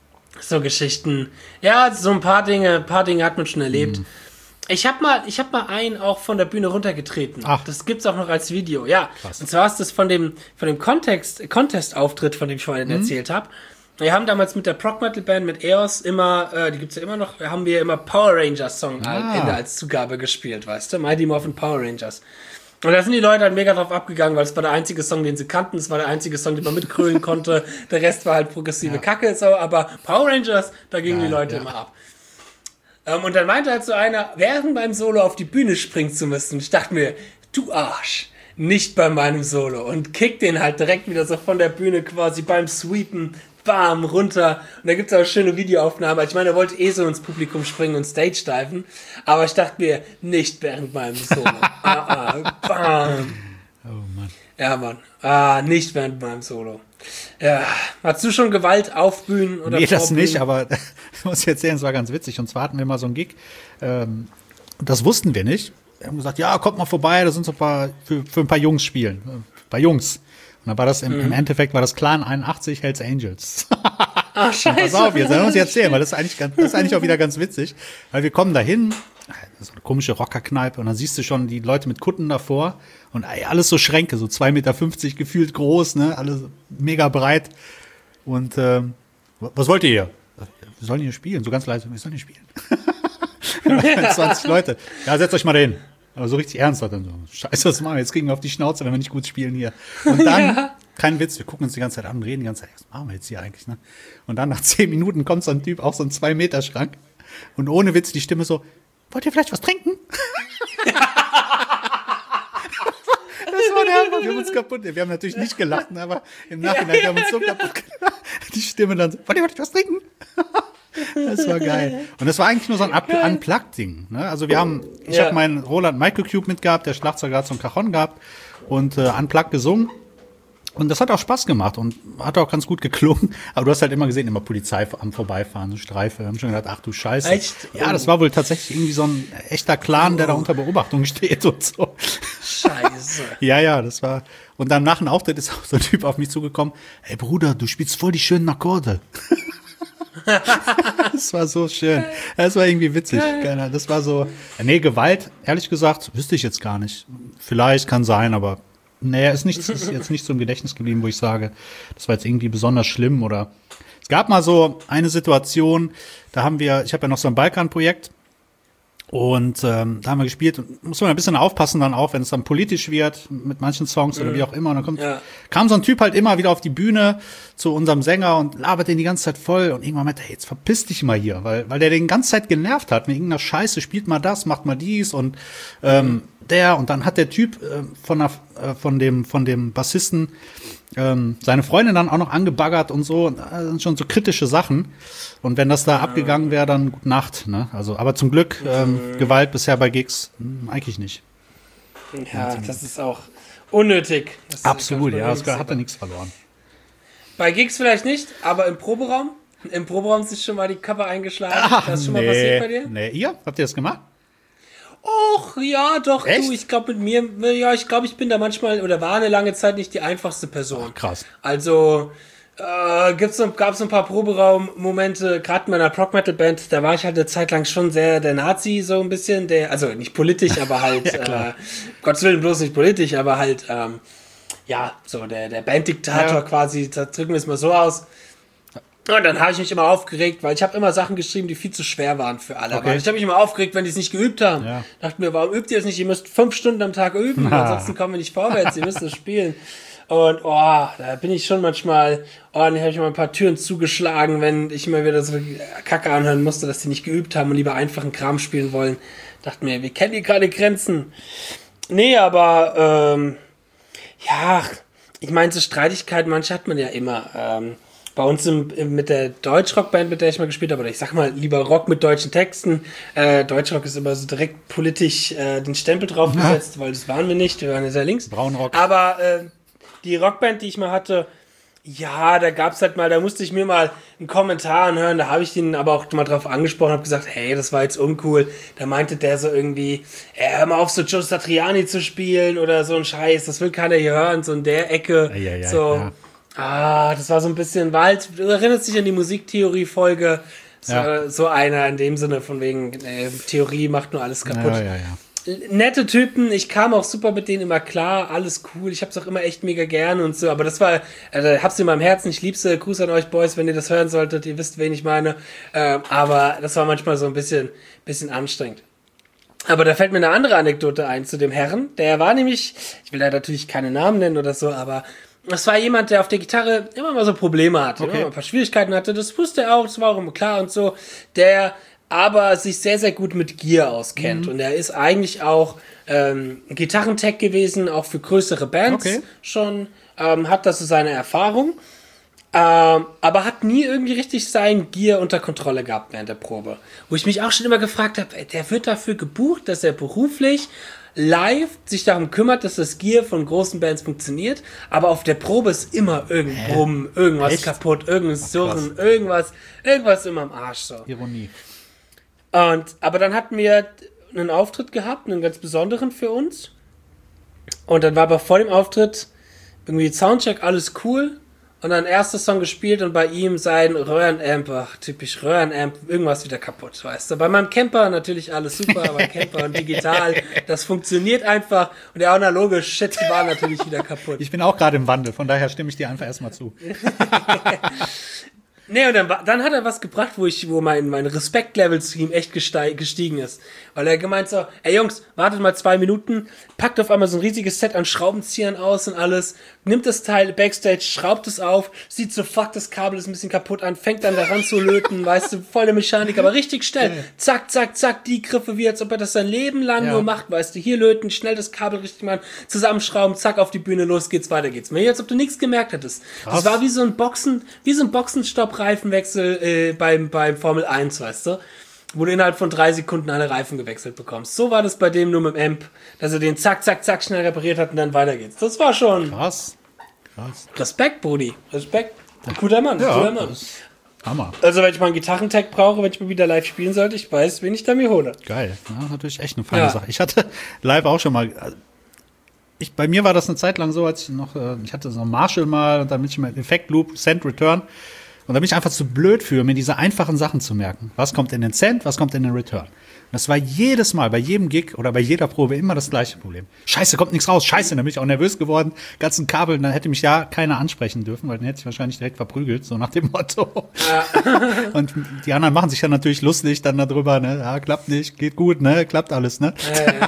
so Geschichten. Ja, so ein paar Dinge, ein paar Dinge hat man schon erlebt. Mhm. Ich habe mal, ich habe mal einen auch von der Bühne runtergetreten. Ach. Das gibt's auch noch als Video. Ja. Krass. Und zwar ist das von dem von dem Kontext Contest-Auftritt, von dem ich vorhin erzählt habe. Wir haben damals mit der Prog Metal Band mit E O S immer, äh, die gibt's ja immer noch, haben wir immer Power Rangers Song Ah. am Ende als Zugabe gespielt, weißt du? Mighty Morphin Power Rangers. Und da sind die Leute halt mega drauf abgegangen, weil es war der einzige Song, den sie kannten, es war der einzige Song, den man mitkrölen konnte. Der Rest war halt progressive Ja. Kacke, so, aber Power Rangers, da gingen Geil, die Leute ja. immer ab. Ähm, und dann meinte halt so einer, während beim Solo auf die Bühne springen zu müssen. Und ich dachte mir, du Arsch, nicht bei meinem Solo. Und kick den halt direkt wieder so von der Bühne quasi beim Sweepen, bam, runter. Und da gibt's auch schöne Videoaufnahmen. Ich meine, er wollte eh so ins Publikum springen und Stage diven. Aber ich dachte mir, nicht während meinem Solo. ah, ah, bam. Oh Mann. Ja, Mann. Ah, nicht während meinem Solo. Ja. Hast du schon Gewalt auf Bühnen oder Nee, das vor Bühnen? nicht, aber ich muss jetzt erzählen, es war ganz witzig. Und zwar hatten wir mal so einen Gig, ähm, und das wussten wir nicht. Wir haben gesagt, ja, kommt mal vorbei, da sind so ein paar, für, für ein paar Jungs spielen. Ein paar Jungs. Und dann war das, im, mhm. im Endeffekt war das Clan einundachtzig Hells Angels. Ach, scheiße. Pass auf, jetzt sollen wir uns erzählen, weil das ist eigentlich ganz, das ist eigentlich auch wieder ganz witzig. Weil wir kommen da hin, so eine komische Rockerkneipe, und dann siehst du schon die Leute mit Kutten davor und ey, alles so Schränke, so zwei Meter fünfzig gefühlt groß, ne, alles mega breit. Und ähm, was wollt ihr hier? Wir sollen hier spielen, so ganz leise, wir sollen hier spielen. zwanzig Leute. Ja, setzt euch mal da hin. Aber so richtig ernst hat dann so, scheiße, was machen wir? Jetzt kriegen wir auf die Schnauze, wenn wir nicht gut spielen hier. Und dann, ja. kein Witz, wir gucken uns die ganze Zeit an und reden die ganze Zeit, was machen wir jetzt hier eigentlich, ne? Und dann nach zehn Minuten kommt so ein Typ, auch so ein zwei Meter Schrank. Und ohne Witz die Stimme so, wollt ihr vielleicht was trinken? Das war der Hammer, wir haben uns kaputt, wir haben natürlich nicht gelacht, aber im Nachhinein, wir haben uns so kaputt gelacht. Die Stimme dann so, wollt ihr vielleicht was trinken? Das war geil. Und das war eigentlich nur so ein Unplugged-Ding. Ne? Also wir haben, ich ja. habe meinen Roland Microcube mitgehabt, der Schlagzeuger hat so ein Cajon gehabt und äh, Unplugged gesungen. Und das hat auch Spaß gemacht und hat auch ganz gut geklungen. Aber du hast halt immer gesehen, immer Polizei am Vorbeifahren, so Streife. Wir haben schon gedacht, ach du Scheiße. Echt? Ja, das war wohl tatsächlich irgendwie so ein echter Clan, der da unter Beobachtung steht und so. Scheiße. Ja, ja, das war. Und dann nach dem Auftritt ist auch so ein Typ auf mich zugekommen. Ey Bruder, du spielst voll die schönen Akkorde. Das war so schön. Das war irgendwie witzig. Das war so. Nee, Gewalt, ehrlich gesagt, wüsste ich jetzt gar nicht. Vielleicht kann sein, aber nee, ist, nicht, ist jetzt nicht so im Gedächtnis geblieben, wo ich sage, das war jetzt irgendwie besonders schlimm oder. Es gab mal so eine Situation, da haben wir, ich habe ja noch so ein Balkan-Projekt. Und ähm, da haben wir gespielt und muss man ein bisschen aufpassen dann auch, wenn es dann politisch wird mit manchen Songs oder wie auch immer. Und dann kommt, ja. kam so ein Typ halt immer wieder auf die Bühne zu unserem Sänger und labert den die ganze Zeit voll. Und irgendwann meinte er, hey, jetzt verpiss dich mal hier, weil weil der den die ganze Zeit genervt hat mit irgendeiner Scheiße, spielt mal das, macht mal dies und ähm, mhm. der. Und dann hat der Typ äh, von, der, äh, von dem von dem Bassisten ähm, seine Freundin dann auch noch angebaggert und so. Und das sind schon so kritische Sachen. Und wenn das da ja. abgegangen wäre, dann gute Nacht. Ne? Also, aber zum Glück ähm, mhm. Gewalt bisher bei Gigs mh, eigentlich nicht. Ja, das ist auch unnötig. Das Absolut, ja, das hat ja nichts verloren. Bei Gigs vielleicht nicht, aber im Proberaum? Im Proberaum ist schon mal die Kappe eingeschlagen. Ach, das ist schon nee, mal passiert bei dir? Nee, ihr? Habt ihr das gemacht? Och, ja, doch, Echt? du, ich glaube mit mir, ja, ich glaube, ich bin da manchmal, oder war eine lange Zeit nicht die einfachste Person. Ach, krass. Also, äh, gibt's so, gab's so ein paar Proberaum-Momente, gerade in meiner Prog-Metal-Band, da war ich halt eine Zeit lang schon sehr der Nazi, so ein bisschen, der, also nicht politisch, aber halt, ja, äh, Gottes Willen bloß nicht politisch, aber halt, ähm, ja, so der, der Banddiktator ja. quasi, da drücken wir es mal so aus. Und dann habe ich mich immer aufgeregt, weil ich habe immer Sachen geschrieben, die viel zu schwer waren für alle. Okay. Aber ich habe mich immer aufgeregt, wenn die es nicht geübt haben. Ja. Dachte mir, warum übt ihr es nicht? Ihr müsst fünf Stunden am Tag üben, Na. ansonsten kommen wir nicht vorwärts, ihr müsst es spielen. Und oh, da bin ich schon manchmal, oh, dann habe ich mal ein paar Türen zugeschlagen, wenn ich immer wieder so Kacke anhören musste, dass die nicht geübt haben und lieber einfachen Kram spielen wollen. Dachte mir, wir kennen die gerade Grenzen. Nee, aber ähm, ja, ich meine, so Streitigkeiten, manche hat man ja immer. Ähm, Bei uns im, im, mit der Deutschrock-Band, mit der ich mal gespielt habe, oder ich sag mal lieber Rock mit deutschen Texten. Äh, Deutschrock ist immer so direkt politisch äh, den Stempel draufgesetzt, ja. weil das waren wir nicht, wir waren ja sehr links. Braunrock. Aber äh, die Rockband, die ich mal hatte, ja, da gab's halt mal, da musste ich mir mal einen Kommentar anhören, da habe ich den aber auch mal drauf angesprochen, habe gesagt, hey, das war jetzt uncool. Da meinte der so irgendwie, ey, hör mal auf, so Joe Satriani zu spielen oder so ein Scheiß, das will keiner hier hören, so in der Ecke. Ja, ja, so. Ja. Ah, das war so ein bisschen Wald. Du erinnerst dich an die Musiktheorie-Folge. So, ja. so einer in dem Sinne von wegen, äh, Theorie macht nur alles kaputt. Ja, ja, ja. Nette Typen, ich kam auch super mit denen immer klar, alles cool. Ich hab's auch immer echt mega gern und so. Aber das war, äh, hab's in meinem Herzen. Ich lieb's. Gruß an euch Boys, wenn ihr das hören solltet. Ihr wisst, wen ich meine. Äh, aber das war manchmal so ein bisschen, bisschen anstrengend. Aber da fällt mir eine andere Anekdote ein zu dem Herrn. Der war nämlich, ich will da natürlich keine Namen nennen oder so, aber das war jemand, der auf der Gitarre immer mal so Probleme hatte, okay. immer mal ein paar Schwierigkeiten hatte. Das wusste er auch, das war auch immer klar und so. Der aber sich sehr, sehr gut mit Gear auskennt. Mhm. Und er ist eigentlich auch ähm, Gitarrentech gewesen, auch für größere Bands okay. schon, ähm, hat das so seine Erfahrung. Ähm, aber hat nie irgendwie richtig sein Gear unter Kontrolle gehabt während der Probe. Wo ich mich auch schon immer gefragt habe, der wird dafür gebucht, dass er beruflich live sich darum kümmert, dass das Gear von großen Bands funktioniert, aber auf der Probe ist immer irgendein Brumm, irgendwas Echt? kaputt, irgendein Surren, irgendwas, irgendwas immer am Arsch so. Ironie. Und, aber dann hatten wir einen Auftritt gehabt, einen ganz besonderen für uns. Und dann war aber vor dem Auftritt irgendwie Soundcheck, alles cool. Und dann erster Song gespielt und bei ihm sein Röhrenamp, ach, typisch Röhrenamp, irgendwas wieder kaputt, weißt du. Bei meinem Camper natürlich alles super, aber Camper und digital, das funktioniert einfach. Und der analoge Shit war natürlich wieder kaputt. Ich bin auch gerade im Wandel, von daher stimme ich dir einfach erstmal zu. Nee, und dann, dann hat er was gebracht, wo ich, wo mein, mein Respektlevel zu ihm echt gesteig, gestiegen ist. Weil er gemeint so, ey Jungs, wartet mal zwei Minuten, packt auf einmal so ein riesiges Set an Schraubenziehern aus und alles, nimmt das Teil Backstage, schraubt es auf, sieht so, fuck, das Kabel ist ein bisschen kaputt an, fängt dann daran zu löten, weißt du, voll der Mechanik, aber richtig schnell. Ja. Zack, zack, zack, die Griffe, wie als ob er das sein Leben lang ja. nur macht, weißt du, hier löten, schnell das Kabel richtig machen, zusammenschrauben, zack, auf die Bühne, los geht's, weiter geht's. Mir als ob du nichts gemerkt hättest. Krass. Das war wie so ein Boxen, wie so ein Boxenstopp Reifenwechsel äh, beim, beim Formel eins, weißt du? Wo du innerhalb von drei Sekunden alle Reifen gewechselt bekommst. So war das bei dem nur mit dem Amp, dass er den zack, zack, zack schnell repariert hat und dann weiter geht's. Das war schon... Krass. Krass. Respekt, Brudi. Respekt. Guter Mann. Ja, guter Mann. Hammer. Also, wenn ich mal einen Gitarrentech brauche, wenn ich mal wieder live spielen sollte, ich weiß, wen ich da mir hole. Geil. Ja, natürlich echt eine feine ja. Sache. Ich hatte live auch schon mal... Ich, bei mir war das eine Zeit lang so, als ich noch... Ich hatte so einen Marshall mal und dann bin ich mit Effect Loop, Send Return... Und da bin ich einfach zu blöd für, mir diese einfachen Sachen zu merken. Was kommt in den Send, was kommt in den Return. Und das war jedes Mal, bei jedem Gig oder bei jeder Probe immer das gleiche Problem. Scheiße, kommt nichts raus, scheiße, dann bin ich auch nervös geworden. Ganzen Kabel, dann hätte mich ja keiner ansprechen dürfen, weil dann hätte ich wahrscheinlich direkt verprügelt, so nach dem Motto. Ja. Und die anderen machen sich dann natürlich lustig dann darüber, ne, ja, klappt nicht, geht gut, ne, klappt alles, ne. Ja, ja. ja,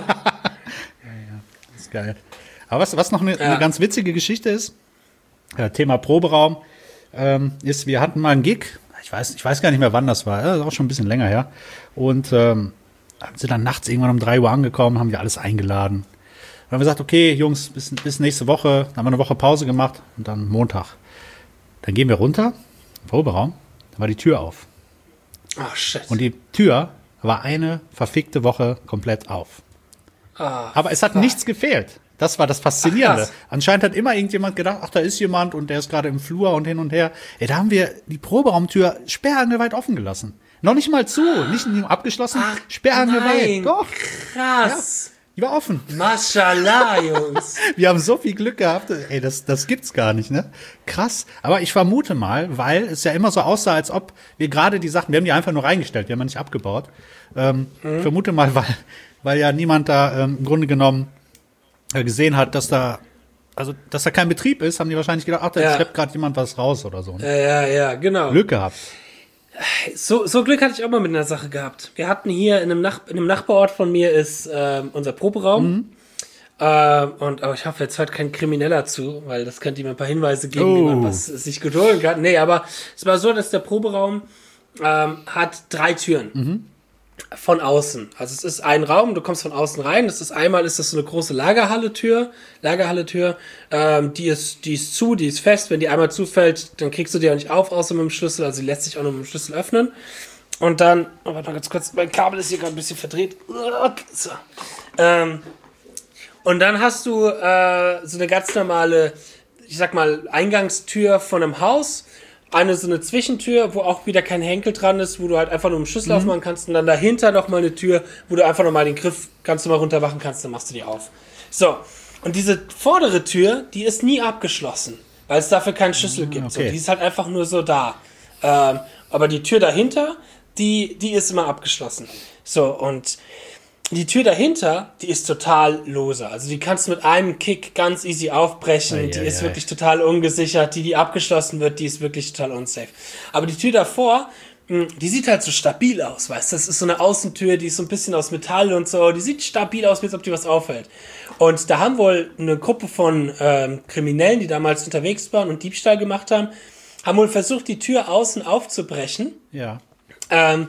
ja. Das ist geil. Aber was, was noch eine, ja. eine ganz witzige Geschichte ist, äh, Thema Proberaum, Ähm, ist, wir hatten mal einen Gig, ich weiß, ich weiß gar nicht mehr, wann das war, das ist auch schon ein bisschen länger her. Und ähm, sind dann nachts irgendwann um drei Uhr angekommen, haben wir alles eingeladen. Dann haben wir gesagt, okay, Jungs, bis, bis nächste Woche, dann haben wir eine Woche Pause gemacht und dann Montag. Dann gehen wir runter, im Proberaum, dann war die Tür auf. Ach, shit. Und die Tür war eine verfickte Woche komplett auf. Oh, Aber es hat fuck. nichts gefehlt. Das war das Faszinierende. Ach, Anscheinend hat immer irgendjemand gedacht, ach, da ist jemand und der ist gerade im Flur und hin und her. Ey, da haben wir die Proberaumtür sperrangelweit offen gelassen. Noch nicht mal zu, nicht nur abgeschlossen, ach, sperrangelweit. Doch. Krass. Ja, die war offen. Mashallah, Jungs. Wir haben so viel Glück gehabt. Ey, das, das gibt's gar nicht, ne? Krass. Aber ich vermute mal, weil es ja immer so aussah, als ob wir gerade die Sachen, wir haben die einfach nur reingestellt, wir haben ja nicht abgebaut. Ähm, mhm. Ich vermute mal, weil, weil ja niemand da ähm, im Grunde genommen gesehen hat, dass da, also dass da kein Betrieb ist, haben die wahrscheinlich gedacht, ach, da ja. schleppt gerade jemand was raus oder so. Ne? Ja, ja, ja, genau. Glück gehabt. So, so Glück hatte ich auch mal mit einer Sache gehabt. Wir hatten hier in einem, Nach- in einem Nachbarort von mir ist äh, unser Proberaum. Mhm. Äh, und aber ich hoffe, jetzt hört kein Krimineller zu, weil das könnte ihm ein paar Hinweise geben, oh. wie man was sich gut holen kann. Nee, aber es war so, dass der Proberaum ähm, hat drei Türen. Mhm. Von außen. Also es ist ein Raum, du kommst von außen rein. Das ist einmal ist das so eine große Lagerhalle-Tür. Lagerhalle-Tür, ähm, die ist, die ist zu, die ist fest. Wenn die einmal zufällt, dann kriegst du die auch nicht auf, außer mit dem Schlüssel. Also die lässt sich auch nur mit dem Schlüssel öffnen. Und dann, oh, warte mal ganz kurz, mein Kabel ist hier gerade ein bisschen verdreht. So. Ähm, und dann hast du äh, so eine ganz normale, ich sag mal, Eingangstür von einem Haus. Eine so eine Zwischentür, wo auch wieder kein Henkel dran ist, wo du halt einfach nur einen Schlüssel mhm. aufmachen kannst und dann dahinter nochmal eine Tür, wo du einfach nochmal den Griff ganz normal runter machen kannst, dann machst du die auf. So, und diese vordere Tür, die ist nie abgeschlossen, weil es dafür keinen Schlüssel gibt. Okay. So, die ist halt einfach nur so da. Ähm, aber die Tür dahinter, die, die ist immer abgeschlossen. So, und die Tür dahinter, die ist total lose. Also die kannst du mit einem Kick ganz easy aufbrechen. Ei, die ei, ist ei. wirklich total ungesichert. Die, die abgeschlossen wird, die ist wirklich total unsafe. Aber die Tür davor, die sieht halt so stabil aus, weißt du? Das ist so eine Außentür, die ist so ein bisschen aus Metall und so. Die sieht stabil aus, wie als ob die was auffällt. Und da haben wohl eine Gruppe von ähm, Kriminellen, die damals unterwegs waren und Diebstahl gemacht haben, haben wohl versucht, die Tür außen aufzubrechen. Ja. Ähm,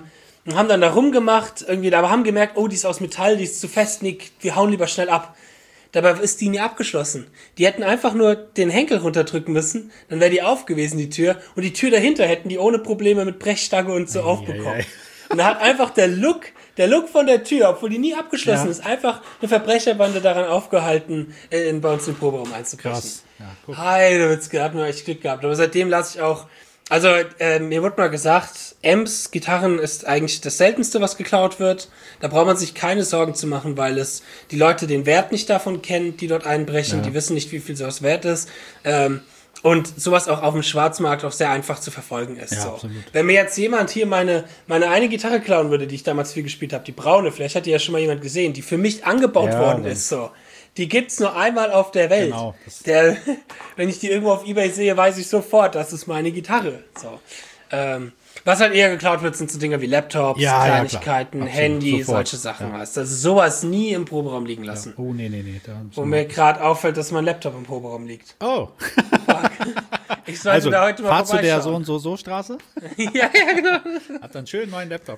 und haben dann da rumgemacht, irgendwie, aber haben gemerkt, oh, die ist aus Metall, die ist zu fest, nee, wir hauen lieber schnell ab. Dabei ist die nie abgeschlossen. Die hätten einfach nur den Henkel runterdrücken müssen, dann wäre die auf gewesen, die Tür. Und die Tür dahinter hätten die ohne Probleme mit Brechstange und so ei, aufbekommen. Ei, ei. Und da hat einfach der Look, der Look von der Tür, obwohl die nie abgeschlossen ja. ist, einfach eine Verbrecherbande daran aufgehalten, in, bei uns in den Proberaum einzubrechen. Krass. Ja, Heidewitzke, hat mir echt Glück gehabt. Aber seitdem lasse ich auch, also äh, mir wurde mal gesagt, Amps, Gitarren ist eigentlich das Seltenste, was geklaut wird. Da braucht man sich keine Sorgen zu machen, weil es die Leute den Wert nicht davon kennen, die dort einbrechen. Ja. Die wissen nicht, wie viel sowas wert ist. Ähm, und sowas auch auf dem Schwarzmarkt auch sehr einfach zu verfolgen ist. Ja, so. Wenn mir jetzt jemand hier meine, meine eine Gitarre klauen würde, die ich damals viel gespielt habe, die braune, vielleicht hat die ja schon mal jemand gesehen, die für mich angebaut ja, worden ist, so. Die gibt's nur einmal auf der Welt. Genau. Der, wenn ich die irgendwo auf eBay sehe, weiß ich sofort, das ist meine Gitarre. So. Ähm, was halt eher geklaut wird, sind so Dinge wie Laptops, ja, Kleinigkeiten, ja, Handy, sofort. Solche Sachen. Ja. Weißt. Also sowas nie im Proberaum liegen lassen. Ja. Oh, nee, nee, nee. Wo mir gerade auffällt, dass mein Laptop im Proberaum liegt. Oh. Ich sollte also, da heute mal fahrst du der so und so so Straße? Ja, ja, genau. Hab dann einen schönen neuen Laptop.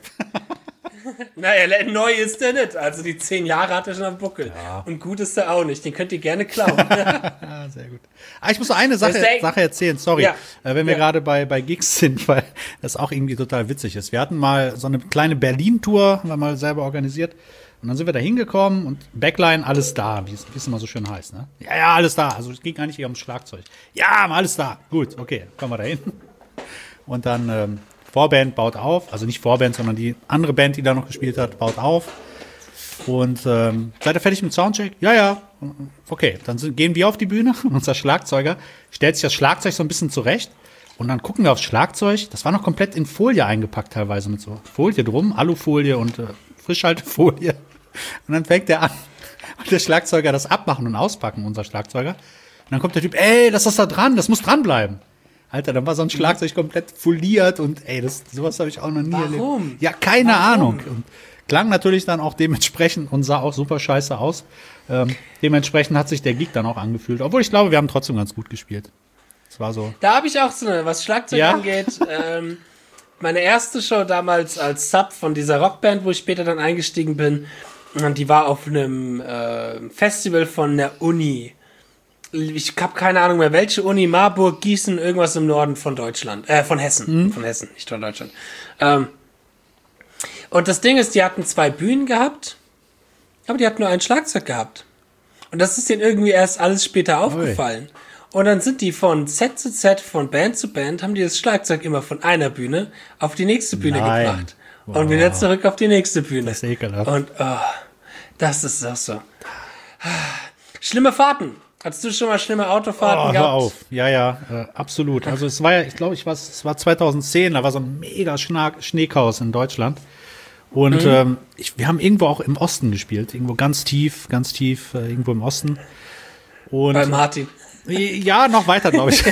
Naja, neu ist der nicht. Also die zehn Jahre hat er schon am Buckel. Ja. Und gut ist er auch nicht. Den könnt ihr gerne klauen. Ja, sehr gut. Ah, ich muss noch eine Sache, Sache erzählen, sorry. Ja. Äh, wenn wir ja. gerade bei, bei Gigs sind, weil das auch irgendwie total witzig ist. Wir hatten mal so eine kleine Berlin-Tour, haben wir mal selber organisiert. Und dann sind wir da hingekommen und Backline, alles da, wie es, wie es immer so schön heißt. Ne? Ja, ja, alles da. Also es ging gar nicht hier ums Schlagzeug. Ja, alles da. Gut, okay, kommen wir da hin. Und dann ähm, Vorband baut auf, also nicht Vorband, sondern die andere Band, die da noch gespielt hat, baut auf. Und ähm, seid ihr fertig mit Soundcheck? Ja, ja. Okay, dann sind, gehen wir auf die Bühne und unser Schlagzeuger stellt sich das Schlagzeug so ein bisschen zurecht. Und dann gucken wir aufs Schlagzeug. Das war noch komplett in Folie eingepackt teilweise mit so Folie drum, Alufolie und äh, Frischhaltefolie. Und dann fängt der an und der Schlagzeuger das abmachen und auspacken, unser Schlagzeuger. Und dann kommt der Typ, ey, das ist da dran, das muss dranbleiben. Alter, dann war so ein Schlagzeug komplett foliert und ey, das, sowas habe ich auch noch nie Warum? erlebt. Ja, keine Warum? Ahnung. Und klang natürlich dann auch dementsprechend und sah auch super scheiße aus. Ähm, dementsprechend hat sich der Gig dann auch angefühlt. Obwohl ich glaube, wir haben trotzdem ganz gut gespielt. Das war so. Da habe ich auch so eine, was Schlagzeug ja? angeht, ähm, meine erste Show damals als Sub von dieser Rockband, wo ich später dann eingestiegen bin, und die war auf einem äh, Festival von der Uni. Ich habe keine Ahnung mehr, welche Uni, Marburg, Gießen, irgendwas im Norden von Deutschland, äh, von Hessen, mhm. von Hessen, nicht von Deutschland. Ähm, und das Ding ist, die hatten zwei Bühnen gehabt, aber die hatten nur ein Schlagzeug gehabt. Und das ist denen irgendwie erst alles später aufgefallen. Oi. Und dann sind die von Set zu Set, von Band zu Band, haben die das Schlagzeug immer von einer Bühne auf die nächste Bühne Nein. gebracht. Wow. Und wieder zurück auf die nächste Bühne. Das ist ekelhaft. Und oh, das ist auch so. Schlimme Fahrten. Hattest du schon mal schlimme Autofahrten oh, gehabt? Hör auf. Ja, ja, äh, absolut. Also es war ja, ich glaube, ich war, es war zweitausendzehn, da war so ein mega Schna- Schneechaos in Deutschland. Und mhm. ähm, ich, wir haben irgendwo auch im Osten gespielt. Irgendwo ganz tief, ganz tief, äh, irgendwo im Osten. Und bei Martin. Ja, noch weiter, glaube ich.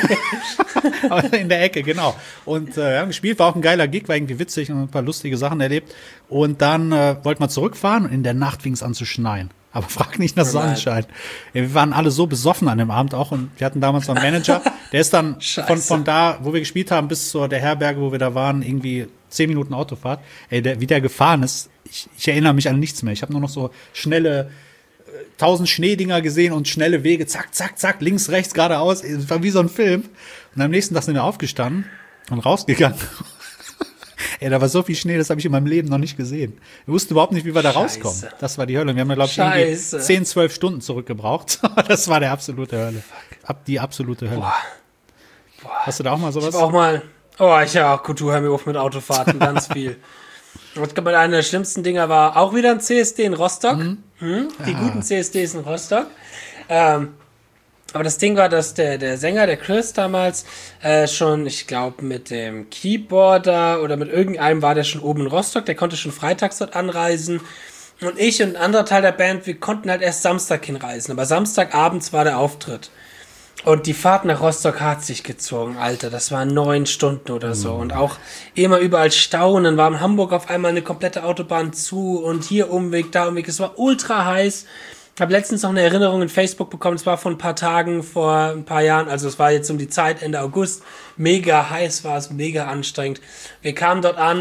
In der Ecke, genau. Und äh, wir haben gespielt, war auch ein geiler Gig, war irgendwie witzig und ein paar lustige Sachen erlebt. Und dann äh, wollten wir zurückfahren und in der Nacht fing es an zu schneien. Aber frag nicht nach Sonnenschein. Ja, wir waren alle so besoffen an dem Abend auch und wir hatten damals noch einen Manager, der ist dann von, von da, wo wir gespielt haben, bis zur der Herberge, wo wir da waren, irgendwie zehn Minuten Autofahrt. Ey, der, wie der gefahren ist, ich, ich erinnere mich an nichts mehr. Ich habe nur noch so schnelle tausend Schneedinger gesehen und schnelle Wege, zack, zack, zack, links, rechts, geradeaus. Es war wie so ein Film. Und am nächsten Tag sind wir aufgestanden und rausgegangen. Ey, da war so viel Schnee, das habe ich in meinem Leben noch nicht gesehen. Wir wussten überhaupt nicht, wie wir da Scheiße. rauskommen. Das war die Hölle. Wir haben, glaube ich, irgendwie zehn, zwölf Stunden zurückgebraucht. Das war der absolute Hölle. Ab, die absolute Hölle. Boah. Boah. Hast du da auch mal sowas? Ich hab auch mal, oh, ich ja auch, Kultur, hör mir auf mit Autofahrten, ganz viel. Und ich glaube, einer der schlimmsten Dinger war auch wieder ein C S D in Rostock. Mhm. Hm? Die ah. guten C S Ds in Rostock. Ähm, aber das Ding war, dass der, der Sänger, der Chris damals, äh, schon, ich glaube, mit dem Keyboarder oder mit irgendeinem war der schon oben in Rostock. Der konnte schon freitags dort anreisen. Und ich und ein anderer Teil der Band, wir konnten halt erst Samstag hinreisen. Aber Samstagabends war der Auftritt. Und die Fahrt nach Rostock hat sich gezogen, Alter. Das waren neun Stunden oder so. Und auch immer überall Stau. Und dann war in Hamburg auf einmal eine komplette Autobahn zu. Und hier Umweg, da Umweg. Es war ultra heiß. Ich habe letztens noch eine Erinnerung in Facebook bekommen. Es war vor ein paar Tagen, vor ein paar Jahren. Also es war jetzt um die Zeit, Ende August. Mega heiß war es, mega anstrengend. Wir kamen dort an.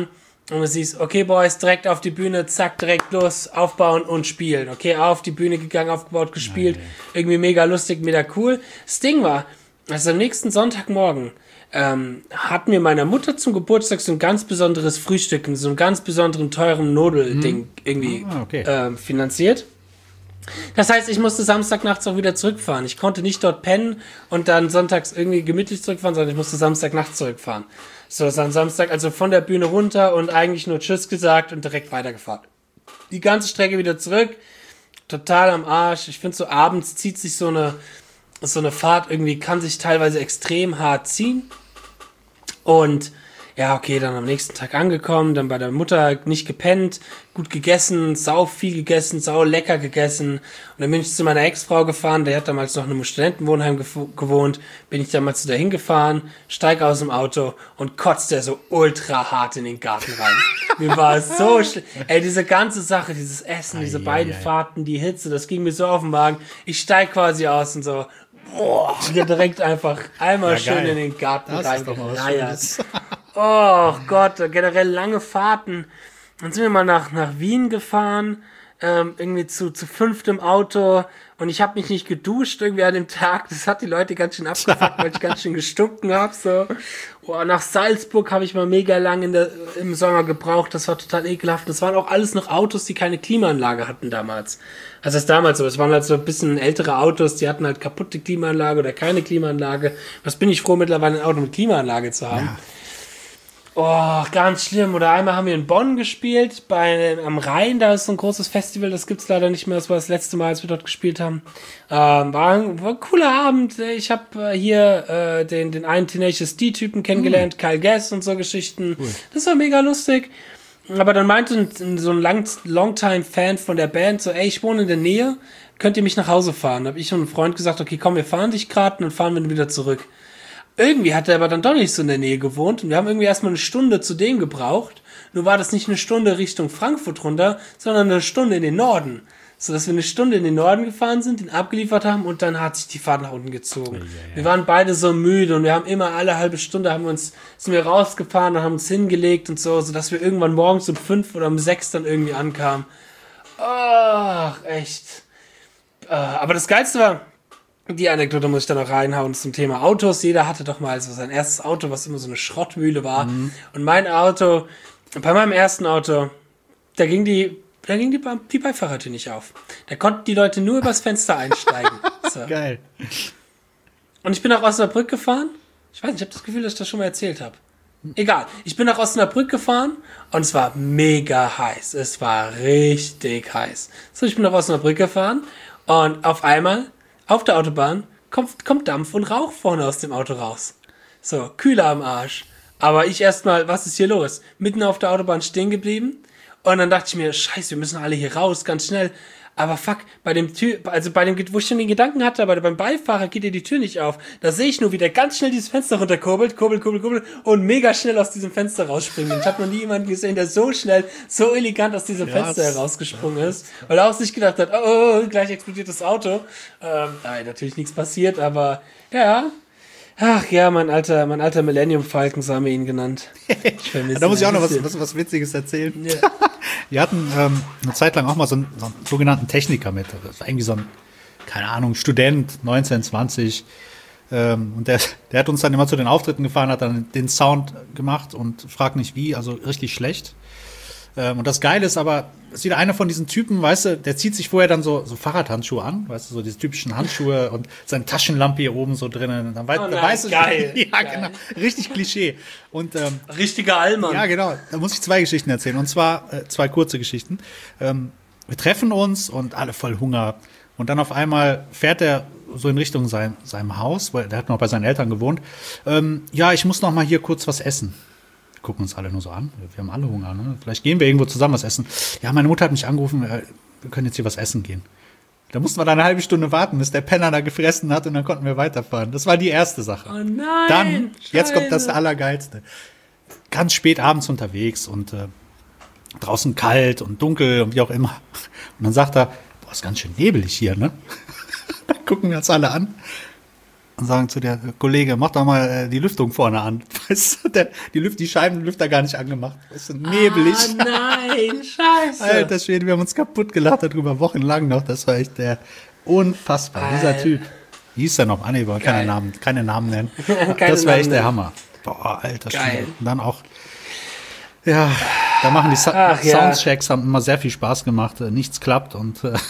Und du siehst, okay, Boys, direkt auf die Bühne, zack, direkt los, aufbauen und spielen. Okay, auf die Bühne gegangen, aufgebaut, gespielt. Nein. Irgendwie mega lustig, mega cool. Das Ding war, also am nächsten Sonntagmorgen ähm, hat mir meine Mutter zum Geburtstag so ein ganz besonderes Frühstück, so einen ganz besonderen teuren Nudelding hm. irgendwie ah, okay. äh, finanziert. Das heißt, ich musste Samstagnachts auch wieder zurückfahren. Ich konnte nicht dort pennen und dann sonntags irgendwie gemütlich zurückfahren, sondern ich musste Samstagnachts zurückfahren. So, das am Samstag, also von der Bühne runter und eigentlich nur Tschüss gesagt und direkt weitergefahren. Die ganze Strecke wieder zurück, total am Arsch. Ich finde so abends zieht sich so eine, so eine Fahrt irgendwie, kann sich teilweise extrem hart ziehen. Und ja, okay, dann am nächsten Tag angekommen, dann bei der Mutter nicht gepennt, gut gegessen, sau viel gegessen, sau lecker gegessen. Und dann bin ich zu meiner Ex-Frau gefahren, der hat damals noch in einem Studentenwohnheim gew- gewohnt, bin ich damals zu der hingefahren, steig aus dem Auto und kotzt der so ultra hart in den Garten rein. Mir war es so schlimm. Ey, diese ganze Sache, dieses Essen, diese beiden Fahrten, die Hitze, das ging mir so auf den Magen. Ich steig quasi aus und so, boah, direkt einfach einmal ja, schön geil. in den Garten reingereiert. Oh Gott, generell lange Fahrten. Dann sind wir mal nach, nach Wien gefahren, ähm, irgendwie zu, zu fünft im Auto und ich habe mich nicht geduscht irgendwie an dem Tag. Das hat die Leute ganz schön abgefuckt, weil ich ganz schön gestunken habe. So. Oh, nach Salzburg habe ich mal mega lang in der, im Sommer gebraucht. Das war total ekelhaft. Das waren auch alles noch Autos, die keine Klimaanlage hatten damals. Also das ist damals so. Es waren halt so ein bisschen ältere Autos, die hatten halt kaputte Klimaanlage oder keine Klimaanlage. Was bin ich froh, mittlerweile ein Auto mit Klimaanlage zu haben. Ja. Oh, ganz schlimm. Oder einmal haben wir in Bonn gespielt, bei, am Rhein, da ist so ein großes Festival, das gibt's leider nicht mehr, das war das letzte Mal, als wir dort gespielt haben. Ähm, war, ein, war ein cooler Abend. Ich habe äh, hier äh, den, den einen Tenacious D-Typen kennengelernt, mhm. Kyle Gass und so Geschichten. Cool. Das war mega lustig. Aber dann meinte ein, so ein Lang- Longtime-Fan von der Band so, ey, ich wohne in der Nähe, könnt ihr mich nach Hause fahren? Da habe ich und ein Freund gesagt, okay, komm, wir fahren dich gerade und dann fahren wir wieder zurück. Irgendwie hat er aber dann doch nicht so in der Nähe gewohnt und wir haben irgendwie erstmal eine Stunde zu dem gebraucht. Nur war das nicht eine Stunde Richtung Frankfurt runter, sondern eine Stunde in den Norden. So dass wir eine Stunde in den Norden gefahren sind, ihn abgeliefert haben und dann hat sich die Fahrt nach unten gezogen. Ja, ja. Wir waren beide so müde und wir haben immer alle halbe Stunde haben wir uns, sind wir rausgefahren und haben uns hingelegt und so, sodass wir irgendwann morgens um fünf oder um sechs dann irgendwie ankamen. Ach, echt. Aber das Geilste war, die Anekdote muss ich da noch reinhauen zum Thema Autos. Jeder hatte doch mal so sein erstes Auto, was immer so eine Schrottmühle war. Mhm. Und mein Auto, bei meinem ersten Auto, da ging die, da ging die, die Beifahrertür nicht auf. Da konnten die Leute nur übers Fenster einsteigen. So. Geil. Und ich bin nach Osnabrück gefahren. Ich weiß nicht, ich habe das Gefühl, dass ich das schon mal erzählt habe. Egal. Ich bin nach Osnabrück gefahren und es war mega heiß. Es war richtig heiß. So, ich bin nach Osnabrück gefahren und auf einmal auf der Autobahn kommt, kommt Dampf und Rauch vorne aus dem Auto raus. So, Kühler am Arsch. Aber ich erstmal, was ist hier los? Mitten auf der Autobahn stehen geblieben. Und dann dachte ich mir, scheiße, wir müssen alle hier raus, ganz schnell. Aber fuck, bei dem Tür, also bei dem, wo ich schon den Gedanken hatte, aber beim Beifahrer geht dir die Tür nicht auf. Da sehe ich nur, wie der ganz schnell dieses Fenster runterkurbelt, kurbel, kurbel, kurbel und mega schnell aus diesem Fenster rausspringt. Ich habe noch nie jemanden gesehen, der so schnell, so elegant aus diesem ja, Fenster herausgesprungen ist, weil er auch sich gedacht hat, oh, oh, gleich explodiert das Auto. Ähm, nein, natürlich nichts passiert, aber ja. Ach ja, mein alter, mein alter Millennium Falcon, so haben wir ihn genannt. Ich da muss ich auch noch was, was, was Witziges erzählen. Ja. Wir hatten ähm, eine Zeit lang auch mal so einen, so einen sogenannten Techniker mit. Das war irgendwie so ein, keine Ahnung, Student, neunzehn, zwanzig. Ähm, und der, der hat uns dann immer zu den Auftritten gefahren, hat dann den Sound gemacht und fragt nicht wie, also richtig schlecht. Ähm, und das Geile ist aber, ist wieder einer von diesen Typen, weißt du, der zieht sich vorher dann so, so Fahrradhandschuhe an, weißt du, so diese typischen Handschuhe und seine Taschenlampe hier oben so drinnen. Und dann wei- oh nein, da weißt du, geil, ja, geil. Genau, richtig Klischee. Und, ähm, richtiger Allmann. Ja, genau. Da muss ich zwei Geschichten erzählen. Und zwar äh, zwei kurze Geschichten. Ähm, wir treffen uns und alle voll Hunger. Und dann auf einmal fährt er so in Richtung sein, seinem Haus, weil der hat noch bei seinen Eltern gewohnt. Ähm, ja, ich muss noch mal hier kurz was essen. Wir gucken uns alle nur so an. Wir haben alle Hunger, ne? Vielleicht gehen wir irgendwo zusammen was essen. Ja, meine Mutter hat mich angerufen, wir können jetzt hier was essen gehen. Da mussten wir dann eine halbe Stunde warten, bis der Penner da gefressen hat und dann konnten wir weiterfahren. Das war die erste Sache. Oh nein! Dann, Scheiße. Jetzt kommt das Allergeilste. Ganz spät abends unterwegs und äh, draußen kalt und dunkel und wie auch immer. Und dann sagt er, boah, ist ganz schön nebelig hier, ne? Dann gucken wir uns alle an. und sagen zu der Kollege, mach doch mal äh, die Lüftung vorne an. Weißt du, der, die, Lüft, die Scheibenlüfter gar nicht angemacht. Weißt du, nebelig. Ah, nein, scheiße. Alter Schwede, wir haben uns kaputt gelacht darüber, wochenlang noch. Das war echt der unfassbar, Alter. Dieser Typ. Wie hieß der noch? Ah, nee, wir wollen keine Namen, keine Namen nennen. keine das war echt Namen der Hammer. Boah, alter Schwede. Und dann auch, ja, da machen die Sa- Ach, Soundchecks, ja. haben immer sehr viel Spaß gemacht. Nichts klappt und äh,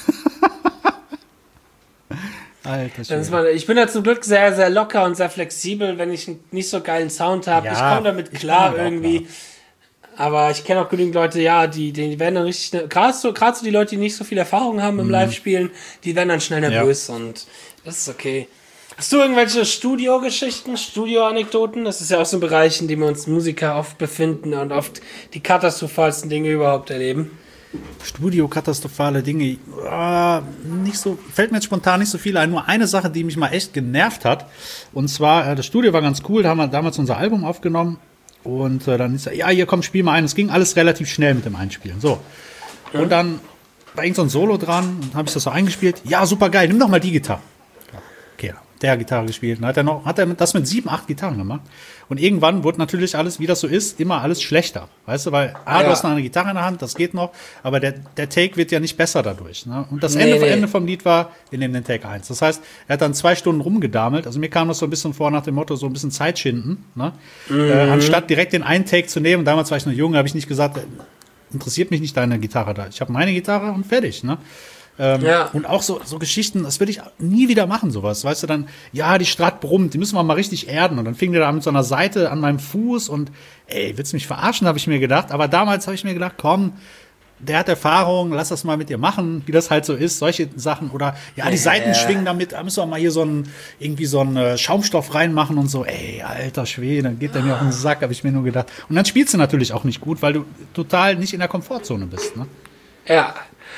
Alter Schwede. Ich bin da zum Glück sehr, sehr locker und sehr flexibel, wenn ich einen nicht so geilen Sound habe. Ja, ich komme damit klar irgendwie. Klar. Aber ich kenne auch genügend Leute, ja, die, die werden dann richtig, gerade so, gerade so die Leute, die nicht so viel Erfahrung haben im mhm. Live-Spielen, die werden dann schnell nervös ja. und das ist okay. Hast du irgendwelche Studio-Geschichten, Studio-Anekdoten? Das ist ja auch so ein Bereich, in dem wir uns Musiker oft befinden und oft die katastrophalsten Dinge überhaupt erleben. Studio-katastrophale Dinge, äh, nicht so, fällt mir jetzt spontan nicht so viel ein. Nur eine Sache, die mich mal echt genervt hat. Und zwar, äh, das Studio war ganz cool, da haben wir damals unser Album aufgenommen. Und äh, dann ist er, ja, hier komm, spiel mal ein. Es ging alles relativ schnell mit dem Einspielen. So. Und mhm. dann war irgend so ein Solo dran und habe ich das so eingespielt. Ja, super geil, nimm doch mal die Gitarre. Okay, der Gitarre gespielt. Dann hat er noch, hat er das mit sieben, acht Gitarren gemacht. Und irgendwann wurde natürlich alles, wie das so ist, immer alles schlechter. Weißt du, weil A, ja. du hast noch eine Gitarre in der Hand, das geht noch, aber der, der Take wird ja nicht besser dadurch. Ne? Und das nee, Ende, nee. Ende vom Lied war, wir nehmen den Take eins. Das heißt, er hat dann zwei Stunden rumgedamelt. Also mir kam das so ein bisschen vor nach dem Motto, so ein bisschen Zeit schinden. Ne? Mhm. Äh, anstatt direkt den einen Take zu nehmen, damals war ich noch jung, habe ich nicht gesagt, interessiert mich nicht deine Gitarre da. Ich habe meine Gitarre und fertig. Ne? Ähm, ja. Und auch so, so Geschichten, das würde ich nie wieder machen, sowas. Weißt du, dann, ja, die Strat brummt, die müssen wir mal richtig erden. Und dann fing der da mit so einer Seite an meinem Fuß und, ey, willst du mich verarschen, habe ich mir gedacht. Aber damals habe ich mir gedacht, komm, der hat Erfahrung, lass das mal mit dir machen, wie das halt so ist, solche Sachen. Oder, ja, die Seiten schwingen damit, da müssen wir mal hier so einen, irgendwie so einen äh, Schaumstoff reinmachen und so. Ey, alter Schwede, dann geht der mir auf den Sack, habe ich mir nur gedacht. Und dann spielst du natürlich auch nicht gut, weil du total nicht in der Komfortzone bist, ne? Ja,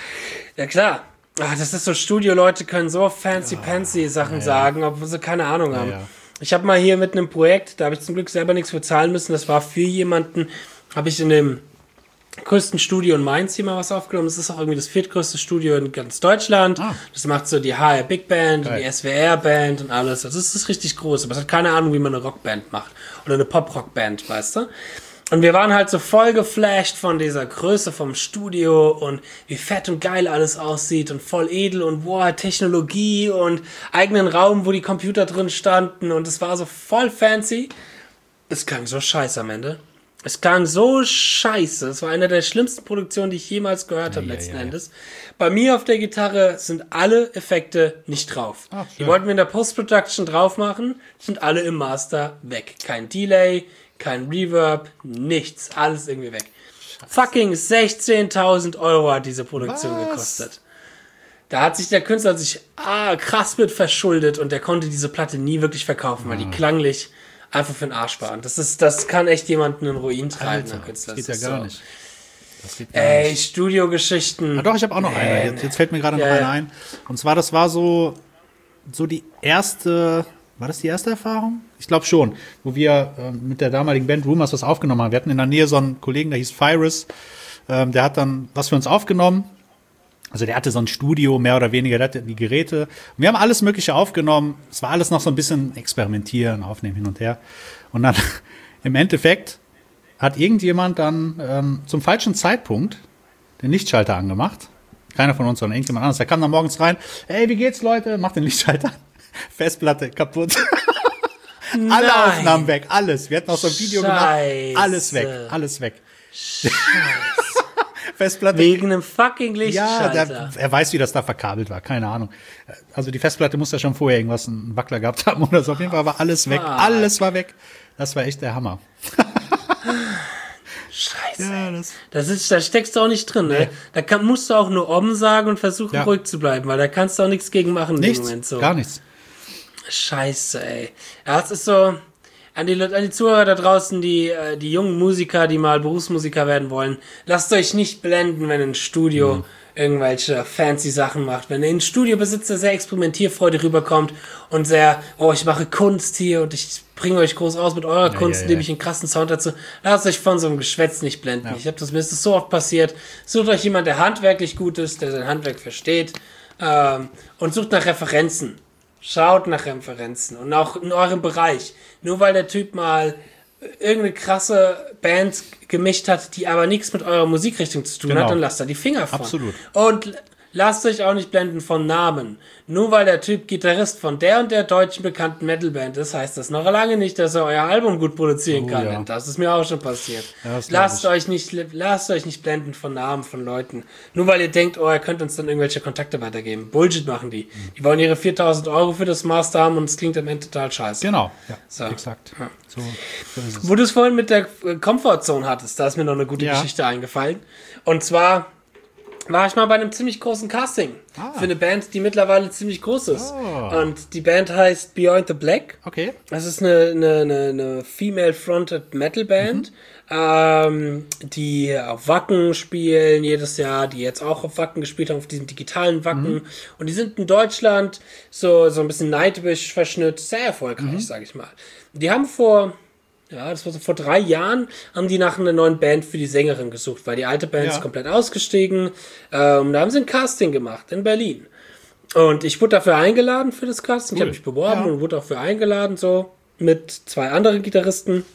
ja klar. Ach, das ist so, Studio-Leute können so fancy-pancy Sachen ja, ja. sagen, obwohl sie keine Ahnung haben. Ja, ja. Ich habe mal hier mit einem Projekt, da habe ich zum Glück selber nichts für zahlen müssen, das war für jemanden, habe ich in dem größten Studio in Mainz hier mal was aufgenommen. Das ist auch irgendwie das viertgrößte Studio in ganz Deutschland. Ah. Das macht so die H R Big Band und die S W R Band und alles. Also das ist richtig groß, aber es hat keine Ahnung, wie man eine Rockband macht. Oder eine Pop-Rock-Band, weißt du? Und wir waren halt so voll geflasht von dieser Größe vom Studio und wie fett und geil alles aussieht und voll edel und wow, Technologie und eigenen Raum, wo die Computer drin standen und es war so voll fancy. Es klang so scheiße am Ende. Es klang so scheiße. Es war eine der schlimmsten Produktionen, die ich jemals gehört habe, ja, letzten ja, ja. Endes. Bei mir auf der Gitarre sind alle Effekte nicht drauf. Ach, die wollten wir in der Post-Production drauf machen, sind alle im Master weg. Kein Delay, kein Reverb, nichts. Alles irgendwie weg. Scheiße. Fucking sechzehntausend Euro hat diese Produktion Was? gekostet. Da hat sich der Künstler sich ah, krass mit verschuldet und der konnte diese Platte nie wirklich verkaufen, ah. weil die klanglich einfach für den Arsch waren. Das ist, das kann echt jemanden in Ruin treiben. Alter, Künstler. Das geht ja gar so. nicht. Das geht gar Ey, nicht. Studiogeschichten. Ah, doch, ich habe auch noch nee, eine. Jetzt, jetzt fällt mir gerade noch yeah. eine ein. Und zwar, das war so, so die erste, war das die erste Erfahrung? Ich glaube schon, wo wir äh, mit der damaligen Band Rumors was aufgenommen haben. Wir hatten in der Nähe so einen Kollegen, der hieß Fyrus. Ähm, der hat dann was für uns aufgenommen. Also der hatte so ein Studio, mehr oder weniger, der hatte die Geräte. Und wir haben alles Mögliche aufgenommen. Es war alles noch so ein bisschen experimentieren, aufnehmen, hin und her. Und dann im Endeffekt hat irgendjemand dann ähm, zum falschen Zeitpunkt den Lichtschalter angemacht. Keiner von uns, sondern irgendjemand anderes. Der kam dann morgens rein. Ey, wie geht's, Leute? Macht den Lichtschalter an. Festplatte kaputt. Alle Aufnahmen weg, alles. Wir hatten auch so ein Video Scheiße. gemacht. Alles weg, alles weg. Scheiße. Festplatte. Wegen einem fucking Lichtschalter. Ja, der, er weiß, wie das da verkabelt war. Keine Ahnung. Also die Festplatte muss ja schon vorher irgendwas, einen Wackler gehabt haben oder so. Auf jeden Fall war alles weg. Alles war weg. Das war echt der Hammer. Scheiße. Ja, das, das ist, da steckst du auch nicht drin, ne? Nee. Da kann, musst du auch nur Om sagen und versuchen, ja. ruhig zu bleiben, weil da kannst du auch nichts gegen machen. Nichts, im Moment so. Gar nichts. Scheiße, ey. Ja, es ist so, an die, an die Zuhörer da draußen, die, die jungen Musiker, die mal Berufsmusiker werden wollen, lasst euch nicht blenden, wenn ein Studio mhm. irgendwelche fancy Sachen macht. Wenn ein Studiobesitzer sehr experimentierfreudig rüberkommt und sehr, oh, ich mache Kunst hier und ich bringe euch groß aus mit eurer ja, Kunst, ja, indem ja. ich einen krassen Sound dazu, lasst euch von so einem Geschwätz nicht blenden. Ja. Ich habe das, mir ist das so oft passiert. Sucht euch jemand, der handwerklich gut ist, der sein Handwerk versteht, ähm, und sucht nach Referenzen. Schaut nach Referenzen und auch in eurem Bereich. Nur weil der Typ mal irgendeine krasse Band gemischt hat, die aber nichts mit eurer Musikrichtung zu tun Genau. hat, dann lasst da die Finger von. Absolut. Und lasst euch auch nicht blenden von Namen. Nur weil der Typ Gitarrist von der und der deutschen bekannten Metalband ist, heißt das noch lange nicht, dass er euer Album gut produzieren Oh, kann. ja. Das ist mir auch schon passiert. Ja, das glaub lasst ich. euch nicht, lasst euch nicht blenden von Namen von Leuten. Nur weil ihr denkt, oh, ihr könnt uns dann irgendwelche Kontakte weitergeben. Bullshit machen die. Die wollen ihre viertausend Euro für das Master haben und es klingt am Ende total scheiße. Genau, ja, So. exakt. Ja. So, so ist es. Wo du es vorhin mit der äh, Comfortzone hattest, da ist mir noch eine gute Ja. Geschichte eingefallen. Und zwar war ich mal bei einem ziemlich großen Casting Ah. für eine Band, die mittlerweile ziemlich groß ist. Oh. Und die Band heißt Beyond the Black. Okay. Das ist eine, eine, eine, eine female-fronted Metal-Band, Mhm. ähm, die auf Wacken spielen jedes Jahr, die jetzt auch auf Wacken gespielt haben, auf diesem digitalen Wacken. Mhm. Und die sind in Deutschland so, so ein bisschen Nightwish-Verschnitt, sehr erfolgreich, Mhm. sag ich mal. Die haben vor... Ja, das war so vor drei Jahren, haben die nach einer neuen Band für die Sängerin gesucht, weil die alte Band Ja. ist komplett ausgestiegen. Ähm, da haben sie ein Casting gemacht in Berlin. Und ich wurde dafür eingeladen für das Casting. Ich Cool. habe mich beworben Ja. und wurde auch für eingeladen, so mit zwei anderen Gitarristen.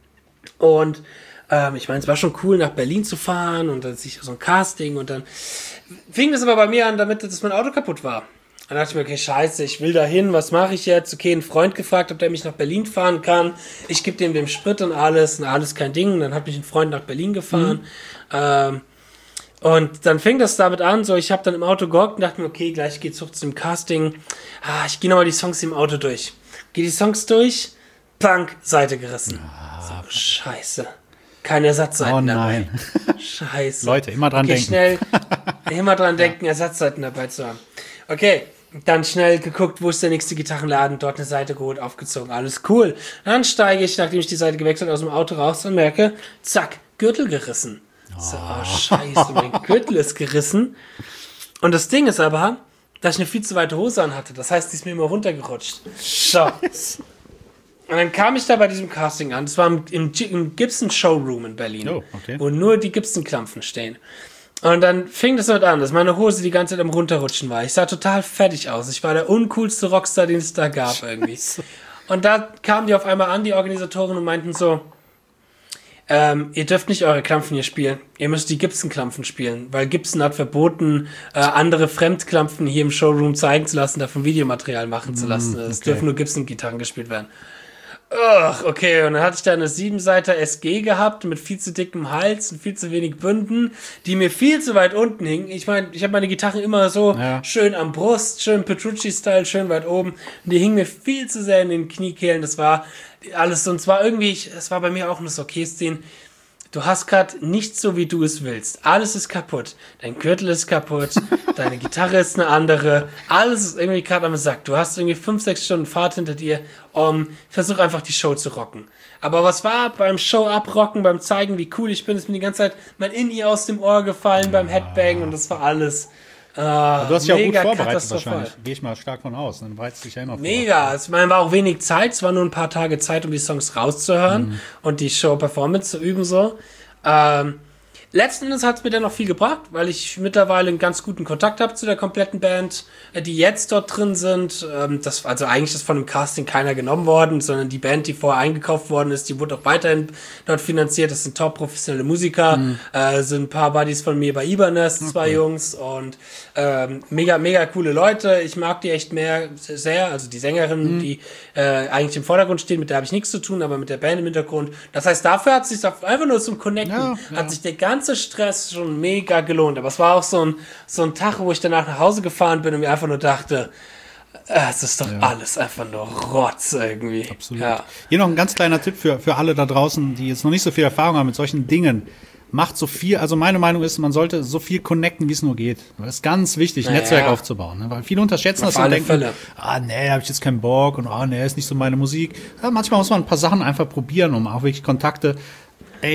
Und ähm, ich meine, es war schon cool, nach Berlin zu fahren und dann sich so ein Casting. Und dann fing das aber bei mir an, damit dass mein Auto kaputt war. Dann dachte ich mir, okay, scheiße, ich will da hin, was mache ich jetzt? Okay, einen Freund gefragt, ob der mich nach Berlin fahren kann. Ich gebe dem den Sprit und alles, und alles kein Ding. Und dann hat mich ein Freund nach Berlin gefahren. Ähm, und dann fing das damit an, so ich habe dann im Auto gehockt und dachte mir, okay, gleich geht's hoch zum Casting. Ah, ich gehe nochmal die Songs im Auto durch. Geh die Songs durch, Punk, Seite gerissen. So, scheiße. Keine Ersatzseiten Oh dabei. nein. Scheiße. Leute, immer dran okay, denken. schnell, immer dran denken, Ersatzseiten dabei zu haben. Okay, dann schnell geguckt, wo ist der nächste Gitarrenladen, dort eine Seite geholt, aufgezogen, alles cool. Dann steige ich, nachdem ich die Seite gewechselt aus dem Auto raus und merke, zack, Gürtel gerissen. So, oh scheiße, mein Gürtel ist gerissen. Und das Ding ist aber, dass ich eine viel zu weite Hose anhatte. Das heißt, die ist mir immer runtergerutscht. So. Und dann kam ich da bei diesem Casting an. Das war im, im, im Gibson Showroom in Berlin, Oh, okay. wo nur die Gibson-Klampfen stehen. Und dann fing das damit an, dass meine Hose die ganze Zeit am Runterrutschen war. Ich sah total fertig aus. Ich war der uncoolste Rockstar, den es da gab irgendwie. Und da kamen die auf einmal an, die Organisatoren, und meinten so, ähm, ihr dürft nicht eure Klampfen hier spielen. Ihr müsst die Gibson-Klampfen spielen, weil Gibson hat verboten, äh, andere Fremdklampfen hier im Showroom zeigen zu lassen, davon Videomaterial machen zu lassen. Es okay. dürfen nur Gibson-Gitarren gespielt werden. Ugh, okay, und dann hatte ich da eine Siebenseiter S G gehabt mit viel zu dickem Hals und viel zu wenig Bünden, die mir viel zu weit unten hingen. Ich meine, ich habe meine Gitarren immer so Ja. schön am Brust, schön Petrucci-Style, schön weit oben. Und die hingen mir viel zu sehr in den Kniekehlen. Das war alles so, und zwar irgendwie, ich, es war bei mir auch ein Okay-Szene. Du hast gerade nichts so, wie du es willst. Alles ist kaputt. Dein Gürtel ist kaputt. Deine Gitarre ist eine andere. Alles ist irgendwie gerade am Sack. Du hast irgendwie fünf, sechs Stunden Fahrt hinter dir. Um, versuch einfach die Show zu rocken. Aber was war beim Show abrocken, beim zeigen, wie cool ich bin, ist mir die ganze Zeit mein In-Ear aus dem Ohr gefallen beim Headbang, und das war alles. Äh, Du hast dich auch gut mega vorbereitet katastrophal. wahrscheinlich. Gehe ich mal stark von aus. Dann bereitest du dich ja immer vor. Mega, es war auch wenig Zeit, es war nur ein paar Tage Zeit, um die Songs rauszuhören Mhm. und die Show-Performance zu üben so. Ähm, letzten Endes hat es mir dann noch viel gebracht, weil ich mittlerweile einen ganz guten Kontakt habe zu der kompletten Band, äh, die jetzt dort drin sind. Ähm, das, also eigentlich ist von dem Casting keiner genommen worden, sondern die Band, die vorher eingekauft worden ist, die wurde auch weiterhin dort finanziert. Das sind top professionelle Musiker, Mhm. äh, sind ein paar Buddies von mir bei Ibanez, zwei Jungs, und ähm, mega, mega coole Leute. Ich mag die echt mehr, sehr, also die Sängerin, Mhm. die äh, eigentlich im Vordergrund steht, mit der habe ich nichts zu tun, aber mit der Band im Hintergrund. Das heißt, dafür hat es sich einfach nur zum Connecten, Ja, ja. hat sich der ganze Stress schon mega gelohnt. Aber es war auch so ein, so ein Tag, wo ich danach nach Hause gefahren bin und mir einfach nur dachte, äh, es ist doch Ja. alles einfach nur Rotz irgendwie. Absolut. Ja. Hier noch ein ganz kleiner Tipp für, für alle da draußen, die jetzt noch nicht so viel Erfahrung haben mit solchen Dingen. Macht so viel, also meine Meinung ist, man sollte so viel connecten, wie es nur geht. Das ist ganz wichtig, ein Naja. Netzwerk aufzubauen. Ne? Weil viele unterschätzen Auf das und alle denken, Fälle. ah nee, hab ich jetzt keinen Bock und ah nee, ist nicht so meine Musik. Ja, manchmal muss man ein paar Sachen einfach probieren, um auch wirklich Kontakte. Ey,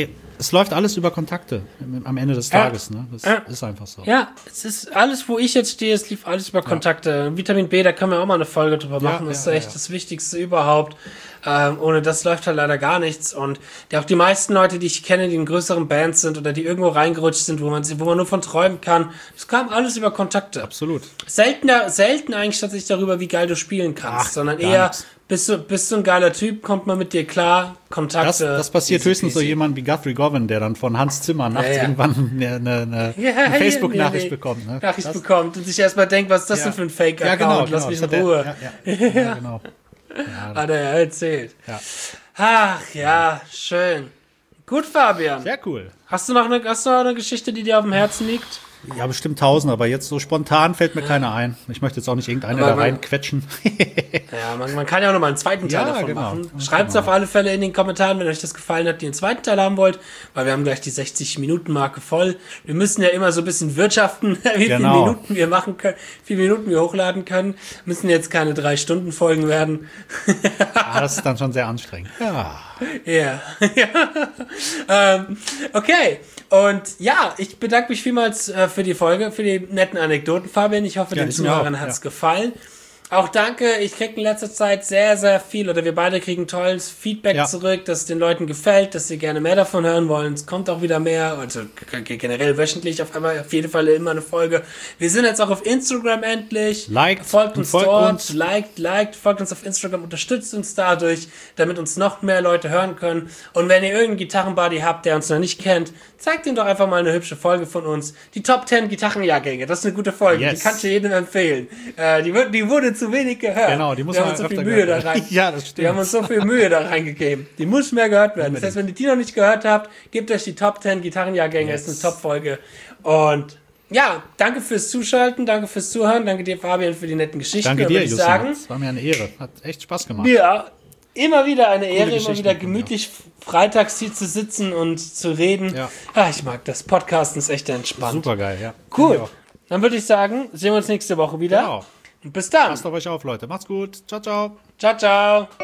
es läuft alles über Kontakte am Ende des Tages. Ne? Das ja. ist einfach so. Ja, es ist alles, wo ich jetzt stehe, es lief alles über Kontakte. Ja. Vitamin B, da können wir auch mal eine Folge drüber machen. Ja, das ist ja, echt ja. das Wichtigste überhaupt. Ähm, ohne das läuft halt leider gar nichts. Und die, auch die meisten Leute, die ich kenne, die in größeren Bands sind oder die irgendwo reingerutscht sind, wo man, wo man nur von träumen kann, das kam alles über Kontakte. Absolut. Seltener, selten eigentlich tatsächlich darüber, wie geil du spielen kannst, Ach, sondern eher, bist du, bist du ein geiler Typ, kommt man mit dir klar, Kontakte. Das, das passiert höchstens so jemand wie Guthrie Govan, der dann von Hans Zimmer nachts ja, ja. irgendwann eine, eine, ja, eine Facebook-Nachricht ja, nee. bekommt. Ne? Nachricht das, bekommt und sich erstmal denkt, was ist das ja. denn für ein Fake-Account? Ja, genau, Lass genau, mich in Ruhe. Der, ja, ja, ja, genau. Ja, hat er ja erzählt. Ja. Ach ja, schön. Gut, Fabian. Sehr cool. Hast du noch eine, hast du noch eine Geschichte, die dir auf dem Herzen liegt? Ja, bestimmt tausend, aber jetzt so spontan fällt mir ja. keiner ein. Ich möchte jetzt auch nicht irgendeine da reinquetschen. Ja, man, man kann ja auch noch mal einen zweiten Teil ja, davon genau. machen. Schreibt es genau. auf alle Fälle in den Kommentaren, wenn euch das gefallen hat, die einen zweiten Teil haben wollt, weil wir haben gleich die sechzig-Minuten-Marke voll. Wir müssen ja immer so ein bisschen wirtschaften, wie genau. viele Minuten wir machen können, wie viele Minuten wir hochladen können. Müssen jetzt keine drei Stunden Folgen werden. Ja, das ist dann schon sehr anstrengend. Ja. Ja. ähm, okay. Und ja, ich bedanke mich vielmals äh, für die Folge, für die netten Anekdoten, Fabian. Ich hoffe, ja, den Zuhörern hat es ja. gefallen. Auch danke, ich kriege in letzter Zeit sehr, sehr viel, oder wir beide kriegen tolles Feedback ja. zurück, dass es den Leuten gefällt, dass sie gerne mehr davon hören wollen. Es kommt auch wieder mehr, also generell wöchentlich auf einmal, auf jeden Fall immer eine Folge. Wir sind jetzt auch auf Instagram endlich. Liked folgt uns folgt dort, uns. liked, liked, folgt uns auf Instagram, unterstützt uns dadurch, damit uns noch mehr Leute hören können. Und wenn ihr irgendeinen Gitarrenbuddy habt, der uns noch nicht kennt, zeigt ihm doch einfach mal eine hübsche Folge von uns. Die Top zehn Gitarrenjahrgänge, das ist eine gute Folge, yes. die kann ich jedem empfehlen. Äh, die, wird, die wurde zu wenig gehört. Genau, die muss wir man haben uns so viel Mühe Mühe da rein. Ja, das stimmt. Wir haben uns so viel Mühe da reingegeben. Die muss mehr gehört werden. Das heißt, wenn ihr die noch nicht gehört habt, gebt euch die Top zehn Gitarrenjahrgänge, yes. das ist eine Top-Folge. Und ja, danke fürs Zuschalten, danke fürs Zuhören, danke dir, Fabian, für die netten Geschichten. Danke dir, Justin. Sagen. Das war mir eine Ehre. Hat echt Spaß gemacht. Ja, immer wieder eine Ehre, Geschichten immer wieder gemütlich freitags hier zu sitzen und zu reden. Ja. Ah, ich mag das. Podcasten ist echt entspannt. Super geil, ja. Cool. Dann würde ich sagen, sehen wir uns nächste Woche wieder. Genau. Und bis dann. Passt auf euch auf, Leute. Macht's gut. Ciao, ciao. Ciao, ciao.